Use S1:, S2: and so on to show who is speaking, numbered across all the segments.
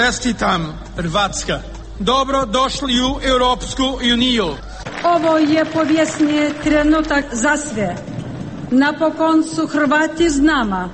S1: Čestitam, Hrvatska. Dobro došli u Europsku uniju.
S2: Ovo je povijesni trenutak za sve. Napokon su Hrvati s nama.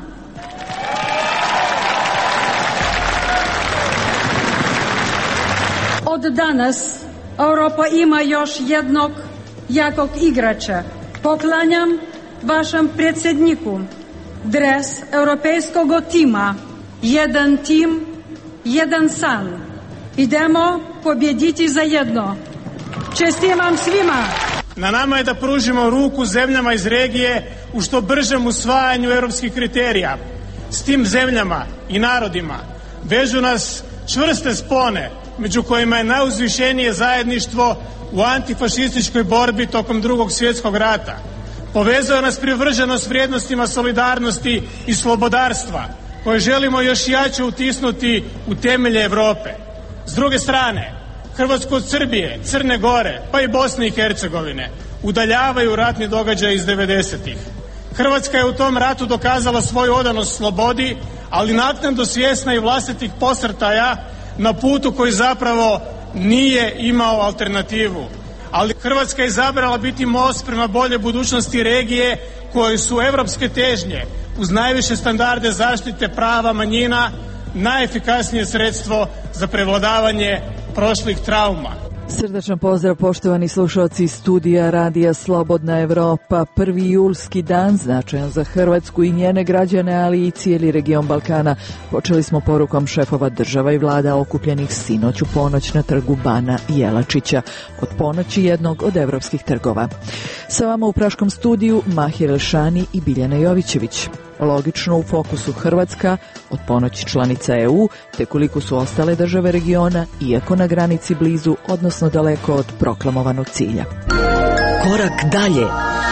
S2: Od danas Europa ima još jednog jakog igrača. Poklanjam vašem predsjedniku dres europejskog tima. Jedan tim, jedan san. Idemo pobjediti zajedno. Čestitam svima.
S3: Na nama je da pružimo ruku zemljama iz regije u što bržem usvajanju europskih kriterija. S tim zemljama i narodima vežu nas čvrste spone, među kojima je najuzvišenije zajedništvo u antifašističkoj borbi tokom Drugog svjetskog rata. Povezuje nas privrženost vrijednostima solidarnosti i slobodarstva, koje želimo još jače utisnuti u temelje Europe. S druge strane, Hrvatsku od Srbije, Crne Gore, pa i Bosne i Hercegovine udaljavaju ratni događaj iz 90-ih. Hrvatska je u tom ratu dokazala svoju odanost slobodi, ali naknadno svjesna i vlastitih posrtaja na putu koji zapravo nije imao alternativu. Ali Hrvatska je izabrala biti most prema bolje budućnosti regije koje su europske težnje uz najviše standarde zaštite prava manjina najefikasnije sredstvo za prevladavanje prošlih trauma.
S4: Srdačan pozdrav poštovani slušalci studija Radija Slobodna Evropa. 1. julski dan značajan za Hrvatsku i njene građane, ali i cijeli region Balkana. Počeli smo porukom šefova država i vlada okupljenih sinoć u ponoć na trgu Bana Jelačića, od ponoći jednog od evropskih trgova. Sa vama u Praškom studiju Mahir Elšani i Biljana Jovićević. Logično u fokusu Hrvatska, od ponoći članica EU, te koliko su ostale države regiona, iako na granici blizu, odnosno daleko od proklamovanog cilja.
S5: Korak dalje.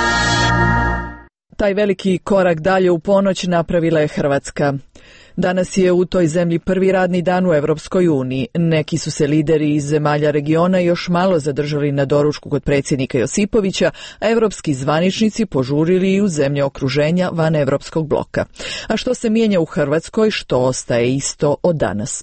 S4: Taj veliki korak dalje u ponoć napravila je Hrvatska. Danas je u toj zemlji prvi radni dan u Evropskoj uniji. Neki su se lideri iz zemalja regiona još malo zadržali na doručku kod predsjednika Josipovića, a evropski zvaničnici požurili i u zemlje okruženja van evropskog bloka. A što se mijenja u Hrvatskoj, što ostaje isto od danas?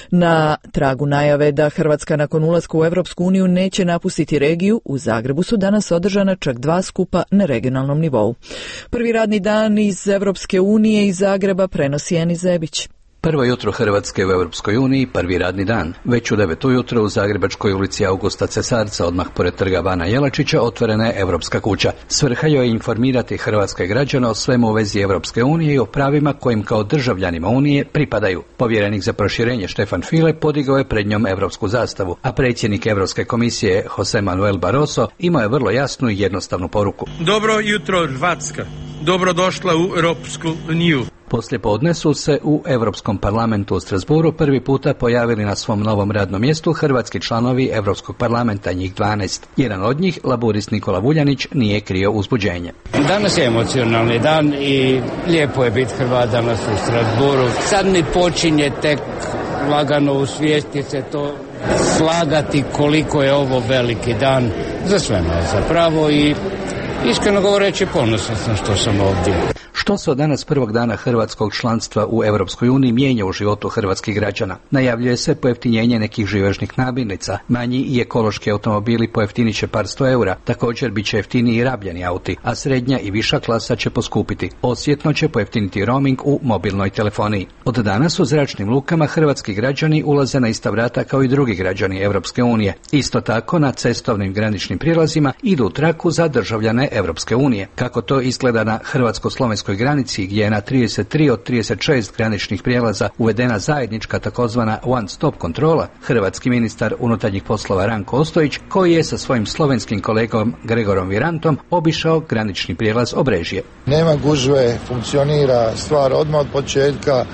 S4: Na tragu najave da Hrvatska nakon ulaska u Evropsku uniju neće napustiti regiju, u Zagrebu su danas održana čak 2 skupa na regionalnom nivou. Prvi radni dan iz Evropske unije iz Zagreba prenosi Eni Zebić.
S6: Prvo jutro Hrvatske u Europskoj uniji, prvi radni dan. Već u 9 ujutro u Zagrebačkoj ulici Augusta Cesarca, odmah pored trga Bana Jelačića, otvorena je Europska kuća. Svrha joj je informirati hrvatske građane o svemu u vezi Europske unije i o pravima kojim kao državljanima unije pripadaju. Povjerenik za proširenje Štefan File podigao je pred njom europsku zastavu, a predsjednik Europske komisije Jose Manuel Barroso imao je vrlo jasnu i jednostavnu poruku.
S1: Dobro jutro, Hrvatska. Dobrodošla u Europsku uniju.
S6: Poslije podne su se u Europskom parlamentu u Strasbourgu prvi puta pojavili na svom novom radnom mjestu hrvatski članovi Europskog parlamenta, njih 12. Jedan od njih, laburist Nikola Vuljanić, nije krio uzbuđenje.
S7: Danas je emocionalni dan i lijepo je biti Hrvat danas u Strasbourgu. Sad mi počinje tek lagano u svijesti se to slagati koliko je ovo veliki dan za sve nas zapravo i iskreno govoreći ponosan sam što sam ovdje.
S6: Što se od danas prvog dana hrvatskog članstva u Europskoj uniji mijenja u životu hrvatskih građana? Najavljuje se pojeftinjenje nekih živežnih namirnica, manji i ekološki automobili pojeftinit će par 100 eura, također bit će jeftiniji i rabljeni auti, a srednja i viša klasa će poskupiti. Osjetno će pojeftiniti roaming u mobilnoj telefoniji. Od danas u zračnim lukama hrvatski građani ulaze na ista vrata kao i drugi građani Europske unije. Isto tako na cestovnim graničnim prijelazima idu u traku za državljane Europske unije. Kako to izgleda na hrvatsko-slovenskoj granici, gdje je na 33 od 36 graničnih prijelaza uvedena zajednička takozvana one stop kontrola, hrvatski ministar unutarnjih poslova Ranko Ostojić, koji je sa svojim slovenskim kolegom Gregorom Virantom obišao granični prijelaz Obrežje.
S8: Nema gužve, funkcionira stvar odmah od početka.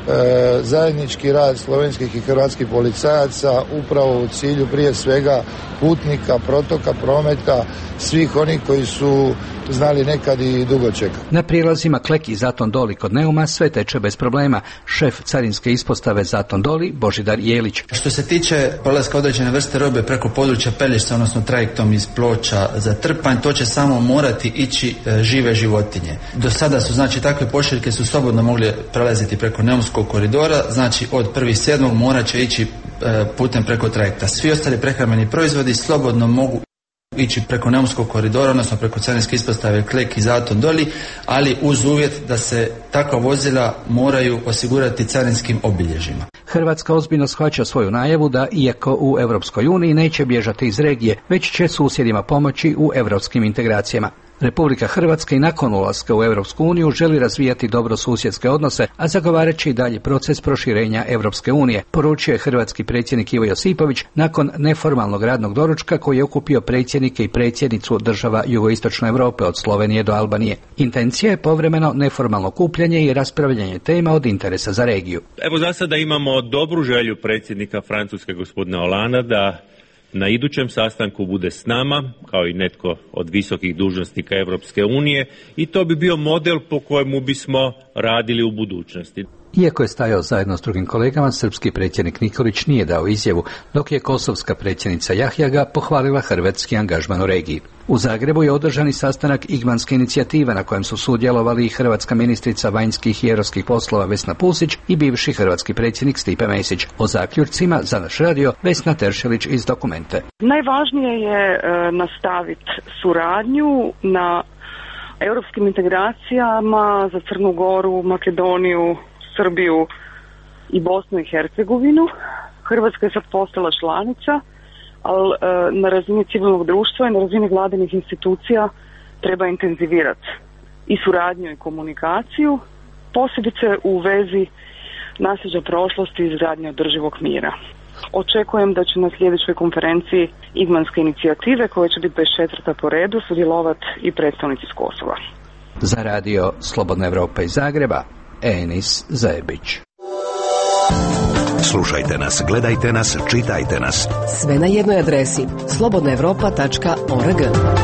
S8: Zajednički rad slovenskih i hrvatskih policajaca upravo u cilju prije svega putnika, protoka prometa, svih onih koji su znali nekad i dugo čekati.
S6: Na prijelazima Klek i Zaton Doli kod Neuma sve teče bez problema. Šef carinske ispostave Zaton Doli Božidar Jelić.
S9: Što se tiče prolaska određene vrste robe preko područja Pelješca, odnosno trajektom iz Ploča za Trpanj, to će samo morati ići žive životinje. Do sada su, znači, takve pošiljke su slobodno mogli prelaziti preko Neumskog koridora, znači od 1.7. morat će ići putem preko trajekta. Svi ostali prehrambeni proizvodi slobodno mogu ići preko Neumskog koridora, odnosno preko carinske ispostave Klek i Zaton Doli, ali uz uvjet da se takva vozila moraju osigurati carinskim obilježjima.
S6: Hrvatska ozbiljno shvaća svoju najavu da, iako u Europskoj uniji, neće bježati iz regije, već će susjedima pomoći u europskim integracijama. Republika Hrvatska i nakon ulaska u Europsku uniju želi razvijati dobrosusjedske odnose, a zagovarajući i dalje proces proširenja Europske unije, poručio je hrvatski predsjednik Ivo Josipović nakon neformalnog radnog doručka koji je okupio predsjednike i predsjednicu država jugoistočne Europe od Slovenije do Albanije. Intencija je povremeno neformalno okupljanje i raspravljanje tema od interesa za regiju.
S10: Evo, za sada imamo dobru želju predsjednika Francuske gospodina Holanda da na idućem sastanku bude s nama, kao i netko od visokih dužnosnika Europske unije, i to bi bio model po kojemu bismo radili u budućnosti.
S6: Iako je stajao zajedno s drugim kolegama, srpski predsjednik Nikolić nije dao izjavu, dok je kosovska predsjednica Jahjaga pohvalila hrvatski angažman u regiji. U Zagrebu je održani sastanak Igmanske inicijative na kojem su sudjelovali i hrvatska ministrica vanjskih i europskih poslova Vesna Pusić i bivši hrvatski predsjednik Stipe Mesić. O zaključcima za naš radio Vesna Teršelić iz Dokumente.
S11: Najvažnije je nastaviti suradnju na europskim integracijama za Crnu Goru, Makedoniju, Srbiju i Bosnu i Hercegovinu. Hrvatska je sad postala članica, ali na razini civilnog društva i na razini vladinih institucija treba intenzivirati i suradnju i komunikaciju, posebice u vezi nasljeđa prošlosti i izgradnje održivog mira. Očekujem da će na sljedećoj konferenciji Igmanske inicijative, koja će biti 24. po redu, sudjelovati i predstavnici iz Kosova.
S6: Za radio Slobodna Evropa iz Zagreba, Enis Zajebić.
S12: Slušajte nas, gledajte nas, čitajte nas.
S5: Sve na jednoj adresi slobodnaevropa.org.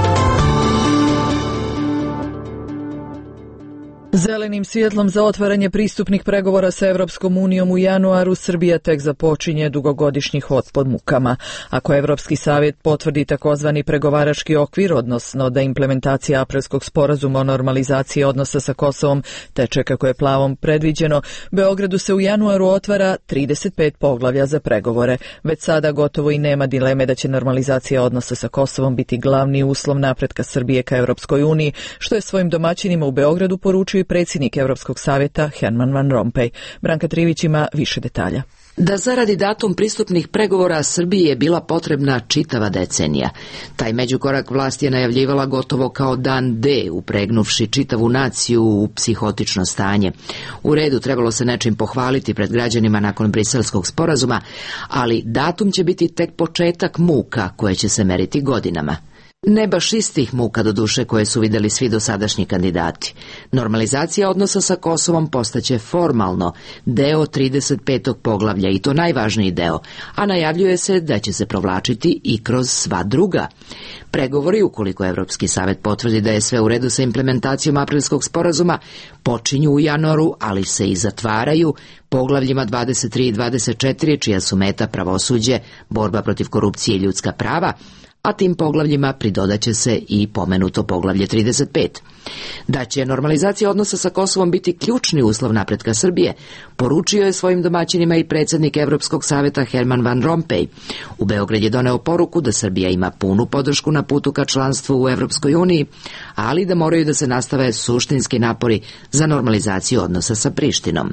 S4: Zelenim svjetlom za otvaranje pristupnih pregovora sa Europskom unijom u januaru Srbija tek započinje dugogodišnji hod pod mukama. Ako Europski savjet potvrdi takozvani pregovarački okvir, odnosno da implementacija aprilskog sporazuma o normalizaciji odnosa sa Kosovom teče kako je plavom predviđeno, Beogradu se u januaru otvara 35 poglavlja za pregovore. Već sada gotovo i nema dileme da će normalizacija odnosa sa Kosovom biti glavni uslov napretka Srbije ka Europskoj uniji, što je svojim domaćinima u Beogradu poručio i predsjednik Europskog savjeta Herman Van Rompuy. Branka Trivić ima više detalja.
S5: Da zaradi datum pristupnih pregovora Srbiji je bila potrebna čitava decenija. Taj međukorak vlast je najavljivala gotovo kao dan D, upregnuvši čitavu naciju u psihotično stanje. U redu, trebalo se nečim pohvaliti pred građanima nakon briselskog sporazuma, ali datum će biti tek početak muka koje će se meriti godinama. Ne baš istih muka do duše koje su vidjeli svi dosadašnji kandidati. Normalizacija odnosa sa Kosovom postaće formalno deo 35. poglavlja i to najvažniji deo, a najavljuje se da će se provlačiti i kroz sva druga. Pregovori, ukoliko Europski savjet potvrdi da je sve u redu sa implementacijom aprilskog sporazuma, počinju u januaru, ali se i zatvaraju poglavljima 23 i 24, čija su meta pravosuđe, borba protiv korupcije i ljudska prava, a tim poglavljima pridodaće se i pomenuto poglavlje 35. Da će normalizacija odnosa sa Kosovom biti ključni uslov napretka Srbije, poručio je svojim domaćinima i predsjednik Europskog savjeta Herman Van Rompuy. U Beograd je doneo poruku da Srbija ima punu podršku na putu ka članstvu u Europskoj uniji, ali da moraju da se nastave suštinski napori za normalizaciju odnosa sa Prištinom.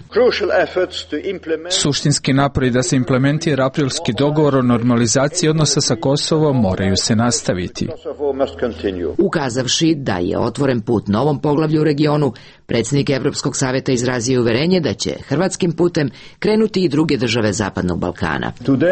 S13: Suštinski napori da se implementira aprilski dogovor o normalizaciji odnosa sa Kosovom moraju se nastaviti.
S5: Ukazavši da je otvoren put novom poglavlju u regionu, predsjednik Europskog savjeta izrazio uverenje da će hrvatskim putem krenuti i druge države Zapadnog Balkana.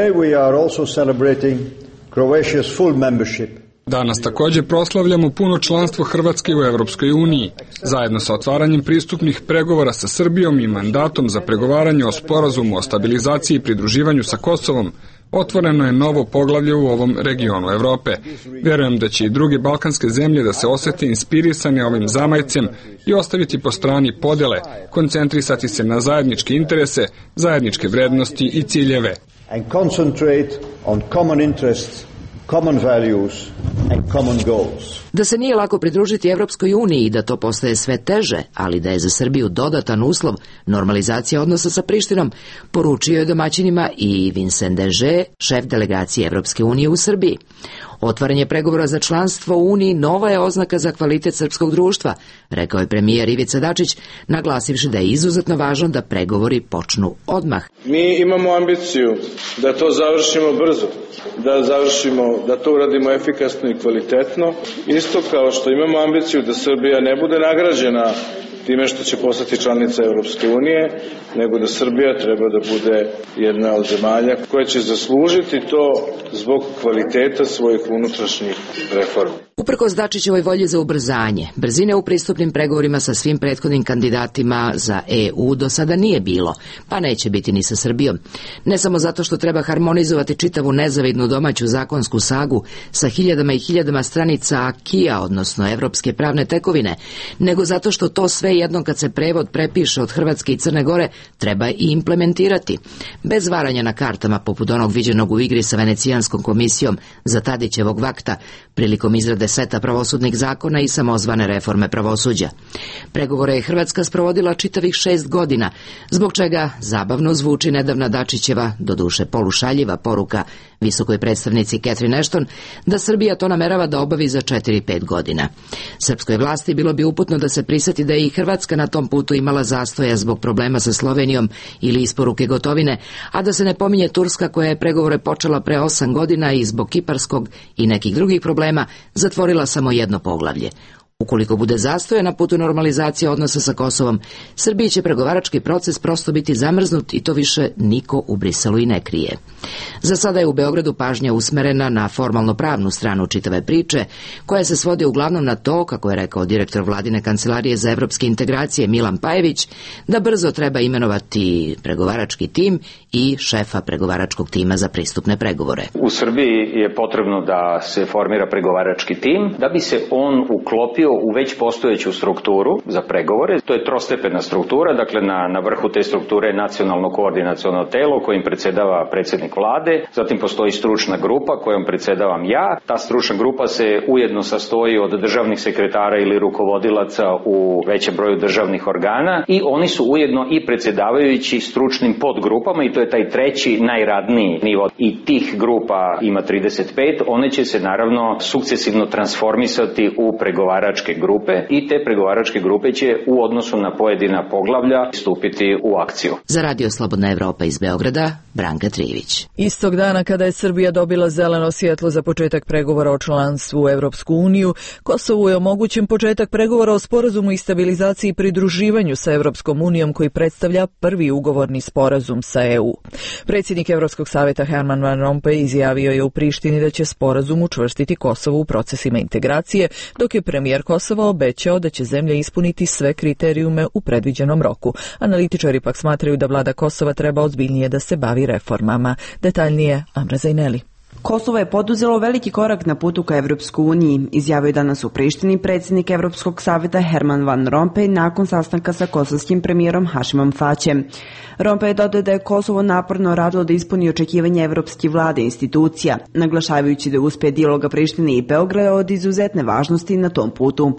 S14: Danas također proslavljamo puno članstvo Hrvatske u Europskoj uniji, zajedno sa otvaranjem pristupnih pregovora sa Srbijom i mandatom za pregovaranje o sporazumu o stabilizaciji i pridruživanju sa Kosovom. otvoreno je novo poglavlje u ovom regionu Evrope. Vjerujem da će i druge balkanske zemlje da se osjete inspirisane ovim zamajcem i ostaviti po strani podjele, koncentrisati se na zajedničke interese, zajedničke vrednosti i ciljeve.
S15: And concentrate on common interests, common values and common goals.
S5: Da se nije lako pridružiti Evropskoj uniji i da to postaje sve teže, ali da je za Srbiju dodatan uslov normalizacija odnosa sa Prištinom, poručio je domaćinima i Vincent Deže, šef delegacije Evropske unije u Srbiji. Otvaranje pregovora za članstvo u Uniji nova je oznaka za kvalitet srpskog društva, rekao je premijer Ivica Dačić, naglasivši da je izuzetno važno da pregovori počnu odmah.
S16: Mi imamo ambiciju da to završimo brzo, da to uradimo efikasno i kvalitetno, isto kao što imamo ambiciju da Srbija ne bude nagrađena time što će postati članica Europske unije, nego da Srbija treba da bude jedna od zemalja koja će zaslužiti to zbog kvaliteta svojih unutrašnjih reformi.
S5: Uprkos Dačićevoj volji za ubrzanje, brzine u pristupnim pregovorima sa svim prethodnim kandidatima za EU do sada nije bilo, pa neće biti ni sa Srbijom. Ne samo zato što treba harmonizovati čitavu nezavidnu domaću zakonsku sagu sa hiljadama i hiljadama stranica AKI-a, odnosno evropske pravne tekovine, nego zato što to sve jednom kad se prevod prepiše od Hrvatske i Crne Gore treba i implementirati. Bez varanja na kartama poput onog viđenog u igri sa Venecijanskom komisijom za Tadićevog vakta prilikom izrade seta pravosudnih zakona i samozvane reforme pravosuđa. Pregovore je Hrvatska sprovodila čitavih 6 godina, zbog čega zabavno zvuči nedavna Dačićeva, doduše polušaljiva poruka visokoj predstavnici Catherine Ashton, da Srbija to namerava da obavi za 4-5 godina. Srpskoj vlasti bilo bi uputno da se priseti da je i Hrvatska na tom putu imala zastoja zbog problema sa Slovenijom ili isporuke gotovine, a da se ne pominje Turska koja je pregovore počela pre 8 godina i zbog kiparskog i nekih drugih problema zatvorila samo jedno poglavlje. Ukoliko bude zastoja na putu normalizacije odnosa sa Kosovom, Srbiji će pregovarački proces prosto biti zamrznut i to više niko u Briselu i ne krije. Za sada je u Beogradu pažnja usmerena na formalno pravnu stranu čitave priče, koja se svodi uglavnom na to, kako je rekao direktor Vladine kancelarije za evropske integracije Milan Pajević, da brzo treba imenovati pregovarački tim i šefa pregovaračkog tima za pristupne pregovore.
S17: U Srbiji je potrebno da se formira pregovarački tim, da bi se on uklopio u već postojeću strukturu za pregovore. To je trostepena struktura, dakle na vrhu te strukture je nacionalno koordinaciono telo kojim predsjedava predsjednik vlade, zatim postoji stručna grupa kojom predsjedavam ja. Ta stručna grupa se ujedno sastoji od državnih sekretara ili rukovodilaca u većem broju državnih organa i oni su ujedno i predsjedavajući stručnim podgrupama i to je taj treći najradniji nivo. I tih grupa ima 35, one će se naravno sukcesivno transformisati u pregovaračke grupe i te pregovaračke grupe će u odnosu na pojedina poglavlja stupiti u akciju.
S5: Za Radio Slobodna Evropa iz Beograda, Branka Trivić.
S4: Istog dana kada je Srbija dobila zeleno svjetlo za početak pregovora o članstvu u Evropsku uniju, Kosovu je omogućen početak pregovora o sporazumu i stabilizaciji i pridruživanju sa Evropskom unijom koji predstavlja prvi ugovorni sporazum sa EU. Predsjednik Evropskog savjeta Herman Van Rompuy izjavio je u Prištini da će sporazum učvrstiti Kosovo u procesima integracije, dok je premijer Kosova obećao da će zemlja ispuniti sve kriterijume u predviđenom roku. Analitičari pak smatraju da vlada Kosova treba ozbiljnije da se bavi reformama. Detaljnije Amra Zajneli.
S18: Kosovo je poduzelo veliki korak na putu ka Evropskoj uniji, izjavio je danas u Prištini predsjednik Evropskog savjeta Herman Van Rompuy nakon sastanka sa kosovskim premijerom Hašimom Tačijem. Rompuy je dodao da je Kosovo naporno radilo da ispuni očekivanja evropske vlade i institucija, naglašavajući da uspe dijaloga Prištine i Beograda od izuzetne važnosti na tom putu.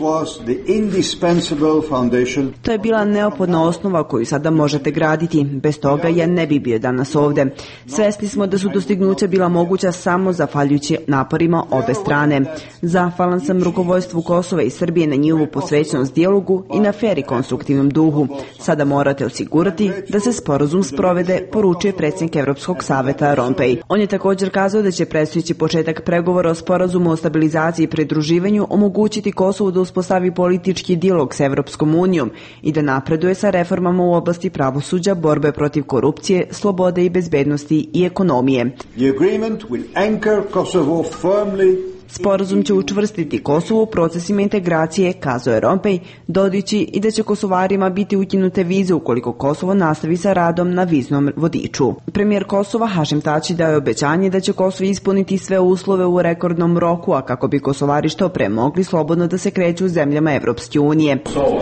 S18: To je bila neophodna osnova koju sada možete graditi. Bez toga ja ne bi bio danas ovde. Svesni smo da su dostignuća bila moguća samo zahvaljujući naporima obe strane. Zahvalan sam rukovodstvu Kosova i Srbije na njihovu posvećenost dijalogu i na fer i konstruktivnom duhu. Sada morate osigurati da se sporazum sprovede, poručuje predsjednik Evropskog savjeta Rompuy. On je također kazao da će predstojeći početak pregovora o sporazumu o stabilizaciji i pridruživanju omogućiti Kosovu da uspostavi politički dijalog sa Evropskom unijom i da napreduje sa reformama u oblasti pravosuđa, borbe protiv korupcije, slobode i bezbednosti i ekonomije. Sporazum će učvrstiti Kosovo u procesima integracije, kazao je Rompej, dodajući i da će Kosovarima biti ukinute vize ukoliko Kosovo nastavi sa radom na viznom vodiču. Premijer Kosova Hašim Tači dao je obećanje da će Kosovo ispuniti sve uslove u rekordnom roku, a kako bi Kosovari što pre mogli slobodno da se kreću u zemljama Evropske unije.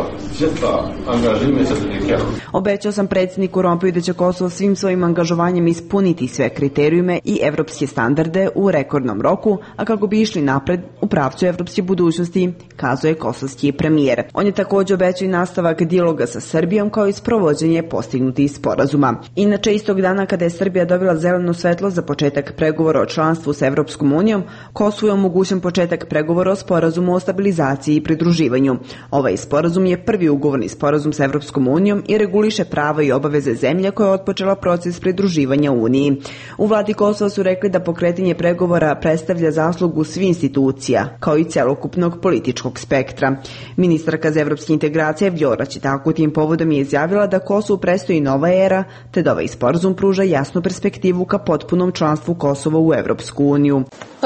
S18: Obećao sam predsjedniku Rompeju da će Kosovo svim svojim angažovanjem ispuniti sve kriterijume i evropske standarde u rekordnom roku, a kako bi išli napred u pravcu evropske budućnosti, kazao je kosovski premijer. On je također obećao i nastavak dijaloga sa Srbijom kao i sprovođenje postignutih sporazuma. Inače, istog dana kada je Srbija dobila zeleno svetlo za početak pregovora o članstvu sa Evropskom unijom, Kosovu je omogućen početak pregovora o sporazumu o stabilizaciji i pridruživanju. Ovaj sporazum je prvi ugovorni sporazum sa Evropskom unijom i reguliše prava i obaveze zemlje koja je otpočela proces pridruživanja Uniji. U vladi Kosova su rekli da pokretanje pregovora predstavlja zaslugu svih institucija, kao i celokupnog političkog spektra. Ministarka za evropske integracije Vjora Čitaku tim povodom je izjavila da Kosovu predstoji nova era, te da ovaj sporazum pruža jasnu perspektivu ka potpunom članstvu Kosova u Evropsku uniju.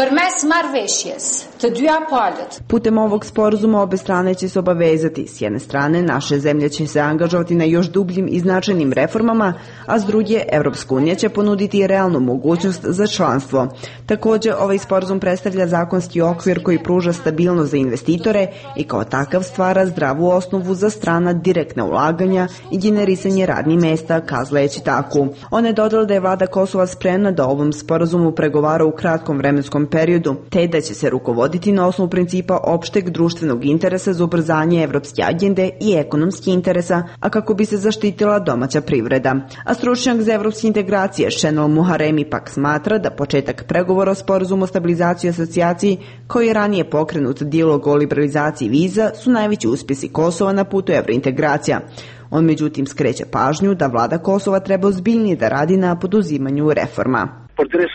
S18: Putem ovog sporazuma obe strane će se obavezati. S jedne strane, naše zemlje će se angažovati na još dubljim i značajnim reformama, a s druge, Evropska unija će ponuditi realnu mogućnost za članstvo. Također, ovaj sporazum predstavlja zakonski okvir koji pruža stabilnost za investitore i kao takav stvara zdravu osnovu za strana direktna ulaganja i generisanje radnih mesta, kazala je Čitaku. Ona je dodala da je vlada Kosova spremna da ovom sporazumu pregovara u kratkom vremenskom periodu, te da će se rukovoditi na osnovu principa opšteg društvenog interesa za ubrzanje evropske agende i ekonomskih interesa, a kako bi se zaštitila domaća privreda. A stručnjak za evropske integracije Šenol Muharemi pak smatra da početak pregovora o sporazumu o stabilizaciji i asocijaciji, koji je ranije pokrenut dijalog o liberalizaciji viza, su najveći uspjesi Kosova na putu evrointegracija. On međutim skreće pažnju da vlada Kosova treba ozbiljnije da radi na poduzimanju reforma.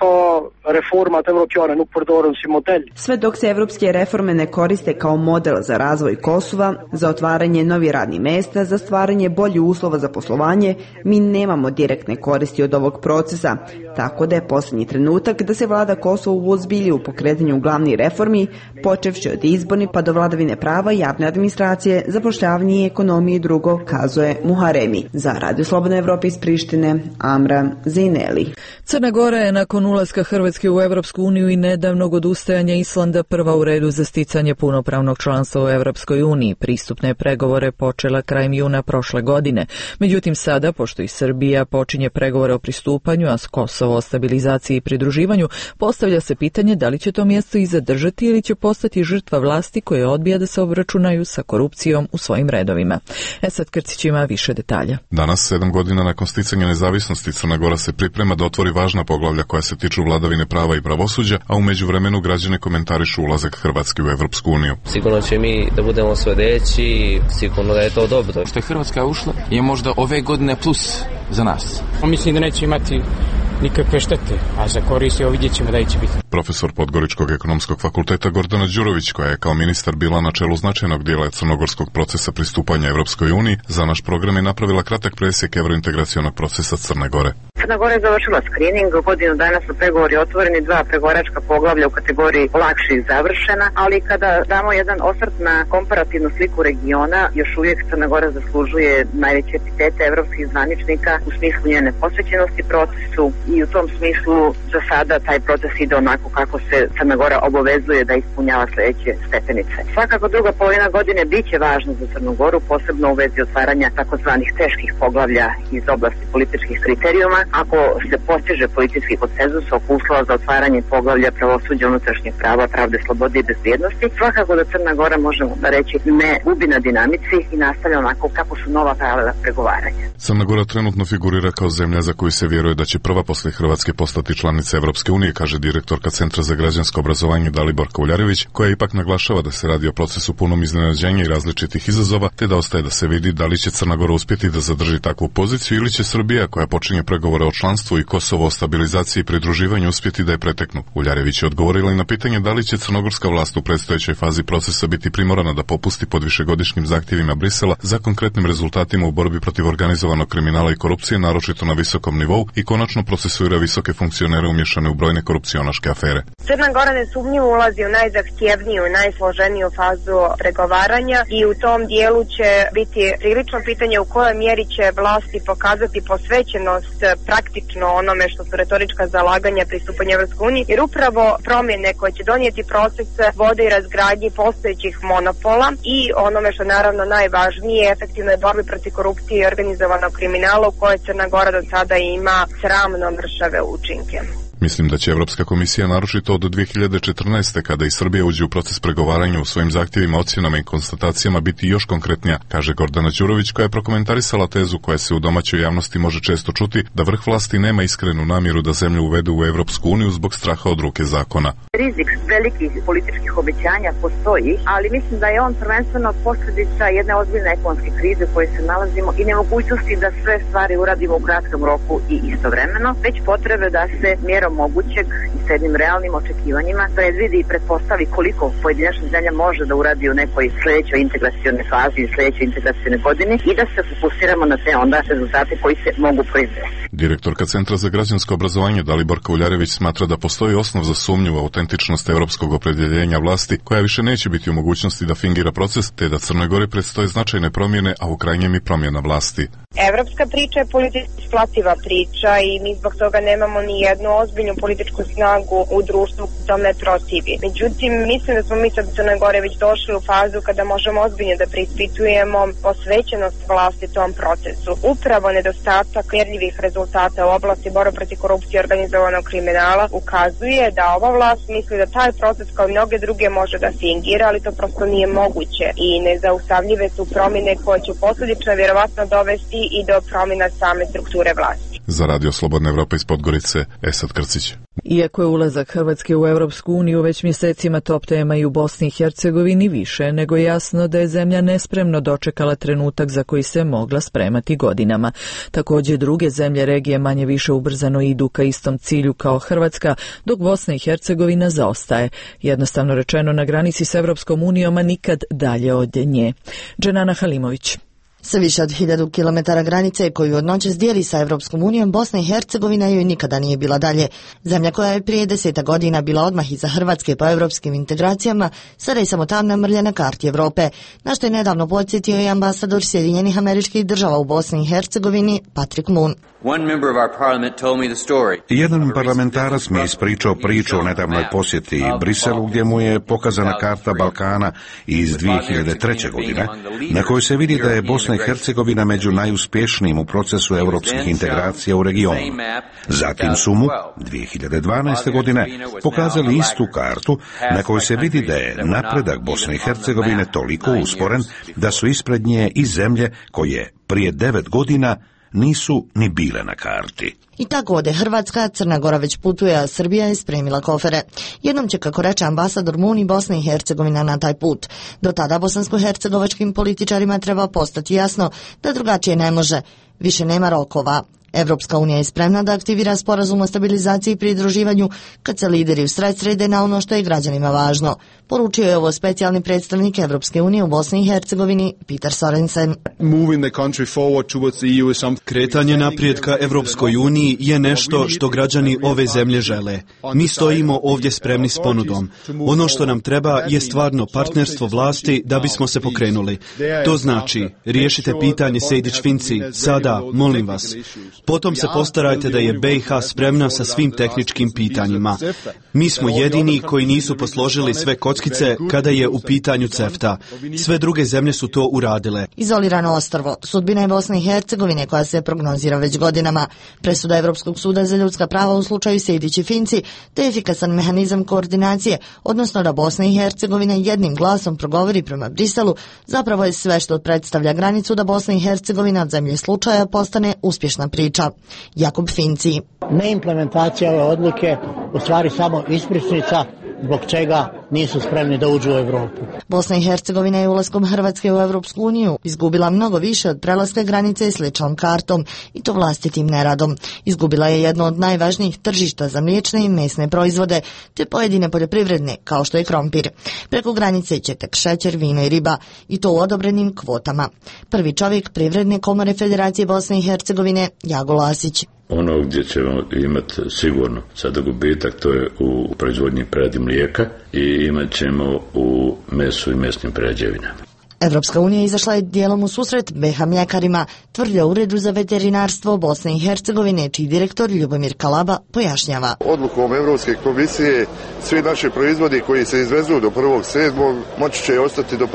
S18: Sve dok se evropske reforme ne koriste kao model za razvoj Kosova, za otvaranje novih radnih mesta, za stvaranje boljih uslova za poslovanje, mi nemamo direktne koristi od ovog procesa, tako da je posljednji trenutak da se vlada Kosova uozbilji u pokretanju glavnih reformi, počevši od izborni pa do vladavine prava, javne administracije, zapošljavanje i ekonomije i drugo, kazuje Muharemi. Za Radio Slobodne Evrope iz Prištine, Amra Zejneli.
S4: Crna Gora je nakon ulaska Hrvatske u Evropsku uniju i nedavnog odustajanja Islanda prva u redu za sticanje punopravnog članstva u Evropskoj uniji. Pristupne pregovore počela krajem juna prošle godine. Međutim, sada, pošto i Srbija počinje pregovore o pristupanju, a Kosovo o stabilizaciji i pridruživanju, postavlja se pitanje da li će to mjesto i zadržati ili će postati žrtva vlasti koje odbija da se obračunaju sa korupcijom u svojim redovima. Esad Krcić ima više detalja.
S19: Danas, 7 godina nakon sticanja nezavisnosti, Crna Gora se priprema da otvori važna poglavlja koja se tiču vladavine prava i pravosuđa, a u međuvremenu građane komentarišu ulazak Hrvatske u Evropsku uniju.
S20: Sigurno će mi da budemo sledeći i sigurno da je to dobro.
S21: Što je Hrvatska ušla je možda ove godine plus za nas.
S1: Mislim da neće imati nikakve štete, a za korist vidjet ćemo da će biti.
S19: Profesor Podgoričkog ekonomskog fakulteta Gordana Đurović, koja je kao ministar bila na čelu značajnog dijela crnogorskog procesa pristupanja Evropskoj uniji, za naš program je napravila kratak presjek evrointegracionog procesa Crne Gore.
S22: Crna Gora je završila skrining, godinu dana su pregovori otvoreni, 2 pregovaračka poglavlja u kategoriji lakše i završena, ali kada damo jedan osvrt na komparativnu sliku regiona, još uvijek Crna Gora zaslužuje najveće epitete evropskih zvaničnika u smislu njene posvećenosti procesu i u tom smislu za sada taj proces ide onako kako se Crna Gora obavezuje da ispunjava sljedeće stepenice. Svakako druga polovina godine biće važna za Crnu Goru, posebno u vezi otvaranja takozvanih teških poglavlja iz oblasti političkih kriterijuma. Ako se postiže politički konsenzus oko uslova za otvaranje poglavlja pravosuđa, unutrašnjeg prava, pravde, slobode i bezbjednosti, svakako da Crna Gora, možemo da reći, ne gubi na dinamici i nastavlja onako kako su nova pravila pregovaranja.
S19: Crna Gora trenutno figurira kao zemlja za koju se vjeruje da će prva posle Hrvatske postati članica Evropske unije, kaže direktorka Centra za građansko obrazovanje Dalibor Kauljarević, koja ipak naglašava da se radi o procesu punom iznenađenja i različitih izazova, te da ostaje da se vidi da li će Crna Gora uspjeti da zadrži takvu poziciju ili će Srbija, koja počinje pregovore pregovore o članstvu i Kosovo o stabilizaciji i pridruživanju uspjeti da je preteknu. Uljarević je odgovorila i na pitanje da li će crnogorska vlast u predstojećoj fazi procesa biti primorana da popusti pod višegodišnjim zahtjevima Brisela za konkretnim rezultatima u borbi protiv organizovanog kriminala i korupcije, naročito na visokom nivou, i konačno procesuira visoke funkcionere umješane u brojne korupcionaške afere.
S2: Crna Gora nesumnjivo ulazi u najzahtjevniju i najsloženiju fazu pregovaranja i u tom dijelu će biti prilično pitanje u kojoj mjeri će vlasti pokazati posvećenost praktično onome što su retorička zalaganja pristupanja Evropskoj uniji, jer upravo promjene koje će donijeti proces vode i razgradnji postojećih monopola i onome što naravno najvažnije, efektivnoj borbi protiv korupcije i organizovanog kriminala u kojoj Crna Gora do sada ima sramno mršave učinke.
S19: Mislim da će Evropska komisija naročito od 2014. kada i Srbija uđe u proces pregovaranja u svojim zahtjevima, ocjenama i konstatacijama biti još konkretnija, kaže Gordana Đurović, koja je prokomentarisala tezu koja se u domaćoj javnosti može često čuti, da vrh vlasti nema iskrenu namjeru da zemlju uvede u Evropsku uniju zbog straha od ruke zakona.
S22: Rizik velikih političkih obećanja postoji, ali mislim da je on prvenstveno posljedica jedne ozbiljne ekonomske krize u kojoj se nalazimo i nemogućnosti da sve stvari uradimo u kratkom roku i istovremeno, već potrebe da se mjerom mogućeg i s jednim realnim očekivanjima predvidi i pretpostavi koliko pojedinačna zemlja može da uradi u nekoj sljedećoj integracione fazi i sljedećoj integracione godini i da se fokusiramo na te onda rezultate koji se mogu proizvesti.
S19: Direktorka Centra za građansko obrazovanje Daliborka Uljarević smatra da postoji osnov za sumnju u autentičnost europskog opredjeljenja vlasti, koja više neće biti u mogućnosti da fingira proces, te da Crnoj Gori predstoje značajne promjene, a u krajnjem i promjena vlasti.
S2: Evropska priča je politički isplativa priča i mi zbog toga nemamo ni jednu ozbiljnu političku snagu u društvu u tome protivi. Međutim, mislim da smo mi sad u Crnoj Gori već došli u fazu kada možemo ozbiljno da preispitujemo posvećenost vlasti tom procesu. Upravo nedostatak mjerljivih rezultata u oblasti borbe protiv korupcije i organizovanog kriminala ukazuje da ova vlast misli da taj proces kao i mnoge druge može da fingira, ali to prosto nije moguće i nezaustavljive su promjene koje će posljedično vjerovatno dovesti i do promjena same strukture vlasti.
S19: Za Radio Slobodna Evropa iz Podgorice, Esad Krcić.
S4: Iako je ulazak Hrvatske u Europsku uniju već mjesecima top tema i u Bosni i Hercegovini, više nego jasno da je zemlja nespremno dočekala trenutak za koji se mogla spremati godinama. Također druge zemlje regije manje više ubrzano idu ka istom cilju kao Hrvatska, dok Bosna i Hercegovina zaostaje. Jednostavno rečeno na granici s Europskom unijom, a nikad dalje od nje. Dženana Halimović.
S3: Sa više od 1000 km granice koju od noćas dijeli sa Evropskom unijom, Bosna i Hercegovina joj nikada nije bila dalje. Zemlja koja je prije 10 godina bila odmah iza Hrvatske po europskim integracijama, sada je samo tamna mrlja na karti Evrope, na što je nedavno podsjetio i ambasador Sjedinjenih Američkih Država u Bosni i Hercegovini, Patrick Moon.
S23: Jedan parlamentarac mi je ispričao priču o nedavnoj posjeti Briselu, gdje mu je pokazana karta Balkana iz 2003. godine, na kojoj se vidi da je Bosna i Hercegovina među najuspješnijim u procesu europskih integracija u regionu. Zatim su mu 2012. godine pokazali istu kartu na kojoj se vidi da je napredak Bosne i Hercegovine toliko usporen da su ispred nje i zemlje koje prije 9 godina nisu ni bile na karti.
S3: I tako ode Hrvatska, Crna Gora već putuje, a Srbija je spremila kofere. Jednom će, kako reče ambasador Moon, i Bosna i Hercegovina na taj put. Do tada bosansko-hercegovačkim političarima treba postati jasno da drugačije ne može. Više nema rokova. Evropska unija je spremna da aktivira sporazum o stabilizaciji i pridruživanju kad se lideri usredsrede na ono što je građanima važno. Poručio je ovo specijalni predstavnik Evropske unije u Bosni i Hercegovini, Peter Sorensen.
S24: Kretanje naprijed ka Evropskoj uniji je nešto što građani ove zemlje žele. Mi stojimo ovdje spremni s ponudom. Ono što nam treba je stvarno partnerstvo vlasti da bismo se pokrenuli. To znači, riješite pitanje Sejdić-Finci, sada, molim vas. Potom se postarajte da je BiH spremna sa svim tehničkim pitanjima. Mi smo jedini koji nisu posložili sve kockice kada je u pitanju CEFTA. Sve druge zemlje su to uradile.
S3: Izolirano ostrvo. Sudbina je Bosne i Hercegovine koja se prognozira već godinama. Presuda Evropskog suda za ljudska prava u slučaju Sejdić-Finci te efikasan mehanizam koordinacije, odnosno da Bosna i Hercegovina jednim glasom progovori prema Briselu, zapravo je sve što predstavlja granicu da Bosna i Hercegovina od zemlje slučaja postane uspješna priča. Jakub Finci.
S25: Neimplementacija ove odluke u stvari samo ispričnica
S7: zbog čega nisu spremni da uđu u Evropu.
S3: Bosna i Hercegovina je ulaskom Hrvatske u Evropsku uniju izgubila mnogo više od prelaska granice s ličnom kartom i to vlastitim neradom. Izgubila je jedno od najvažnijih tržišta za mliječne i mesne proizvode te pojedine poljoprivredne kao što je krompir. Preko granice će tek šećer, vino i riba i to u odobrenim kvotama. Prvi čovjek Privredne komore Federacije Bosne i Hercegovine Jago Lasić.
S8: Ono gdje ćemo imati sigurno sada gubitak, to je u proizvodnji preradi mlijeka i imat ćemo u mesu i mesnim prerađevinama.
S3: Evropska unija izašla je dijelom u susret BiH mljekarima, tvrdi u Uredu za veterinarstvo Bosne i Hercegovine, čiji direktor Ljubomir Kalaba pojašnjava.
S9: Odlukom Evropske komisije svi naši proizvodi koji se izvezu do 1.7. moći će ostati do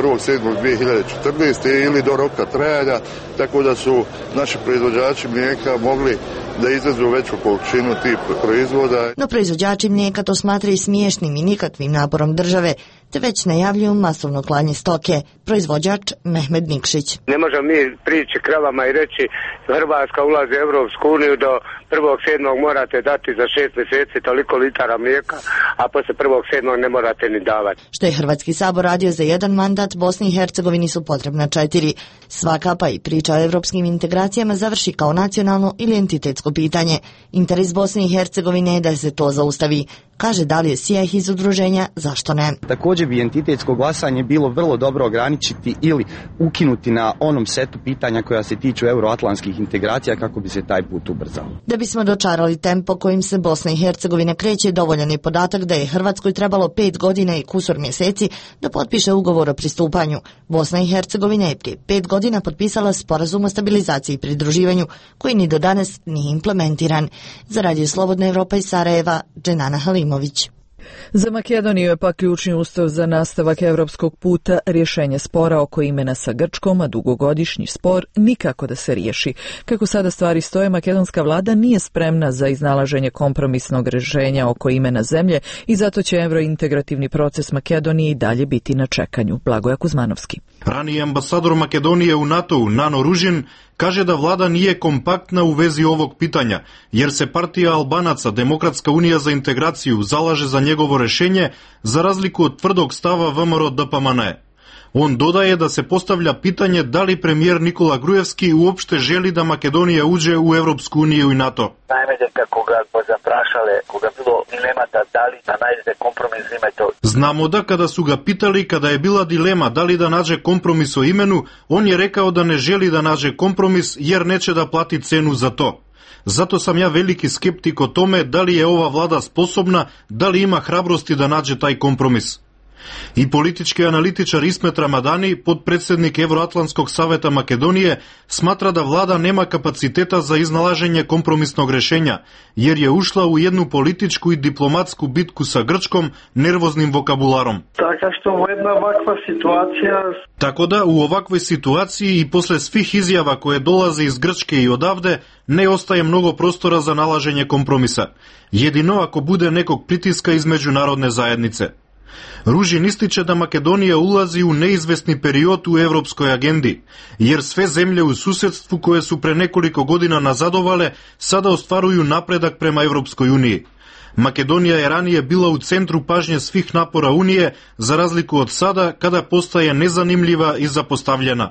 S9: 1.7.2014. ili do roka trajanja, tako da su naši proizvođači mlijeka mogli da izvezu veću količinu tih proizvoda.
S3: No proizvođači mlijeka to smatraju smiješnim i nikakvim naporom države, te već najavljuju masovno klanje stoke. Proizvođač Mehmed Nikšić.
S10: Ne možemo mi prići kravama i reći Hrvatska ulazi u Evropsku uniju, do 1.7. morate dati za 6 mjeseci toliko litara mlijeka, a posle 1.7. ne morate ni davati.
S3: Što je Hrvatski sabor radio za jedan mandat, Bosni i Hercegovini su potrebna 4. Svaka pa i priča o evropskim integracijama završi kao nacionalno ili entitetsko pitanje. Interes Bosne i Hercegovine je da se to zaustavi, kaže Dalije Sijeh iz udruženja Zašto ne.
S25: Također bi entitetsko glasanje bilo vrlo dobro ograničiti ili ukinuti na onom setu pitanja koja se tiču euroatlantskih integracija kako bi se taj put ubrzao.
S3: Da bismo dočarali tempo kojim se Bosna i Hercegovina kreće, dovoljan je podatak da je Hrvatskoj trebalo 5 godina i kusur mjeseci da potpiše ugovor o pristupanju. Bosna i Hercegovina je prije 5 godina potpisala sporazum o stabilizaciji i pridruživanju, koji ni do danas nije implementiran. Za Radio Slobodna Evropa iz Sarajeva, Dženana Halimović.
S4: Za Makedoniju je pak ključni uslov za nastavak evropskog puta rješenje spora oko imena sa Grčkom, a dugogodišnji spor nikako da se riješi. Kako sada stvari stoje, makedonska vlada nije spremna za iznalaženje kompromisnog rješenja oko imena zemlje i zato će evrointegrativni proces Makedonije i dalje biti na čekanju. Blagoja Kuzmanovski.
S26: Raniji ambasador Makedonije u NATO-u, Nano Ružin, kaže da vlada nije kompaktna u vezi ovog pitanja, jer se partija Albanaca, Demokratska unija za integraciju, zalaže za njegovo rješenje, za razliku od tvrdog stava VMRO DPMNE. On dodaje da se postavlja pitanje da li premijer Nikola Grujevski uopšte želi da Makedonija uđe u Evropsku uniju i NATO.
S27: Najmede kako ga zaprašale, koga bilo dilemata da li da najde kompromis ime to.
S26: Znamo da kada su ga pitali, kada je bila dilema da li da nađe kompromis o imenu, on je rekao da ne želi da nađe kompromis jer neće da plati cenu za to. Zato sam ja veliki skeptik o tome da li je ova vlada sposobna, da li ima hrabrosti da nađe taj kompromis. I politički analitičar Ismet Ramadani, potpredsjednik Evroatlantskog saveta Makedonije, smatra da vlada nema kapaciteta za iznalaženje kompromisnog rješenja, jer je ušla u jednu političku i diplomatsku bitku sa Grčkom nervoznim vokabularom. Tako da u ovakvoj situaciji i posle svih izjava koje dolaze iz Grčke i odavde, ne ostaje mnogo prostora za nalaženje kompromisa. Jedino ako bude nekog pritiska iz međunarodne zajednice. Ružin ističe da Makedonija ulazi u neizvesni period u evropskoj agendi, jer sve zemlje u susjedstvu koje su pre nekoliko godina nazadovale sada ostvaruju napredak prema Evropskoj uniji. Makedonija je ranije bila u centru pažnje svih napora Unije, za razliku od sada kada postaje nezanimljiva i zapostavljena.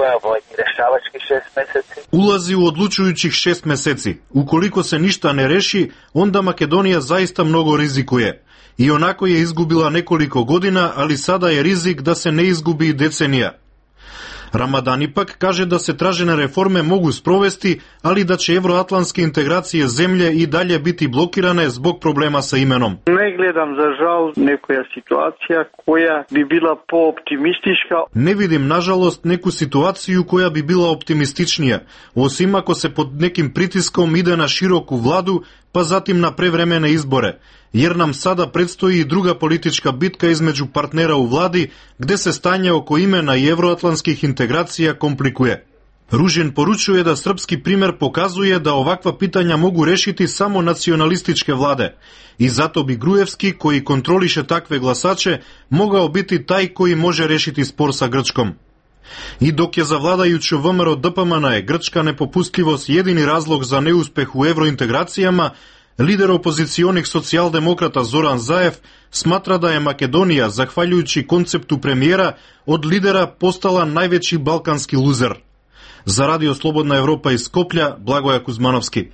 S26: Ulazi u odlučujućih 6 mjeseci. Ukoliko se ništa ne reši, onda Makedonija zaista mnogo rizikuje. I onako je izgubila nekoliko godina, ali sada je rizik da se ne izgubi decenija. Ramadan ipak kaže da se tražene reforme mogu sprovesti, ali da će evroatlantske integracije zemlje i dalje biti blokirane zbog problema sa imenom.
S27: Ne gledam za žal nekoja situacija koja bi bila pooptimistička.
S26: Ne vidim nažalost neku situaciju koja bi bila optimističnija, osim ako se pod nekim pritiskom ide na široku vladu, pa zatim na prevremene izbore, jer nam sada predstoji i druga politička bitka između partnera u vladi, gde se stanje oko imena i evroatlantskih integracija komplikuje. Ružin poručuje da srpski primjer pokazuje da ovakva pitanja mogu rešiti samo nacionalističke vlade i zato bi Grujevski, koji kontroliše takve glasače, mogao biti taj koji može rešiti spor sa Grčkom. I dok je za vladajuću VMRO DPMNE grčka nepopustljivost jedini razlog za neuspeh u evrointegracijama, Lider opozicionih socijaldemokrata Zoran Zaev smatra da je Makedonija, zahvaljujući konceptu premijera, od lidera postala najveći balkanski luzer. Za Radio Slobodna Evropa iz Skoplja, Blagoja Kuzmanovski.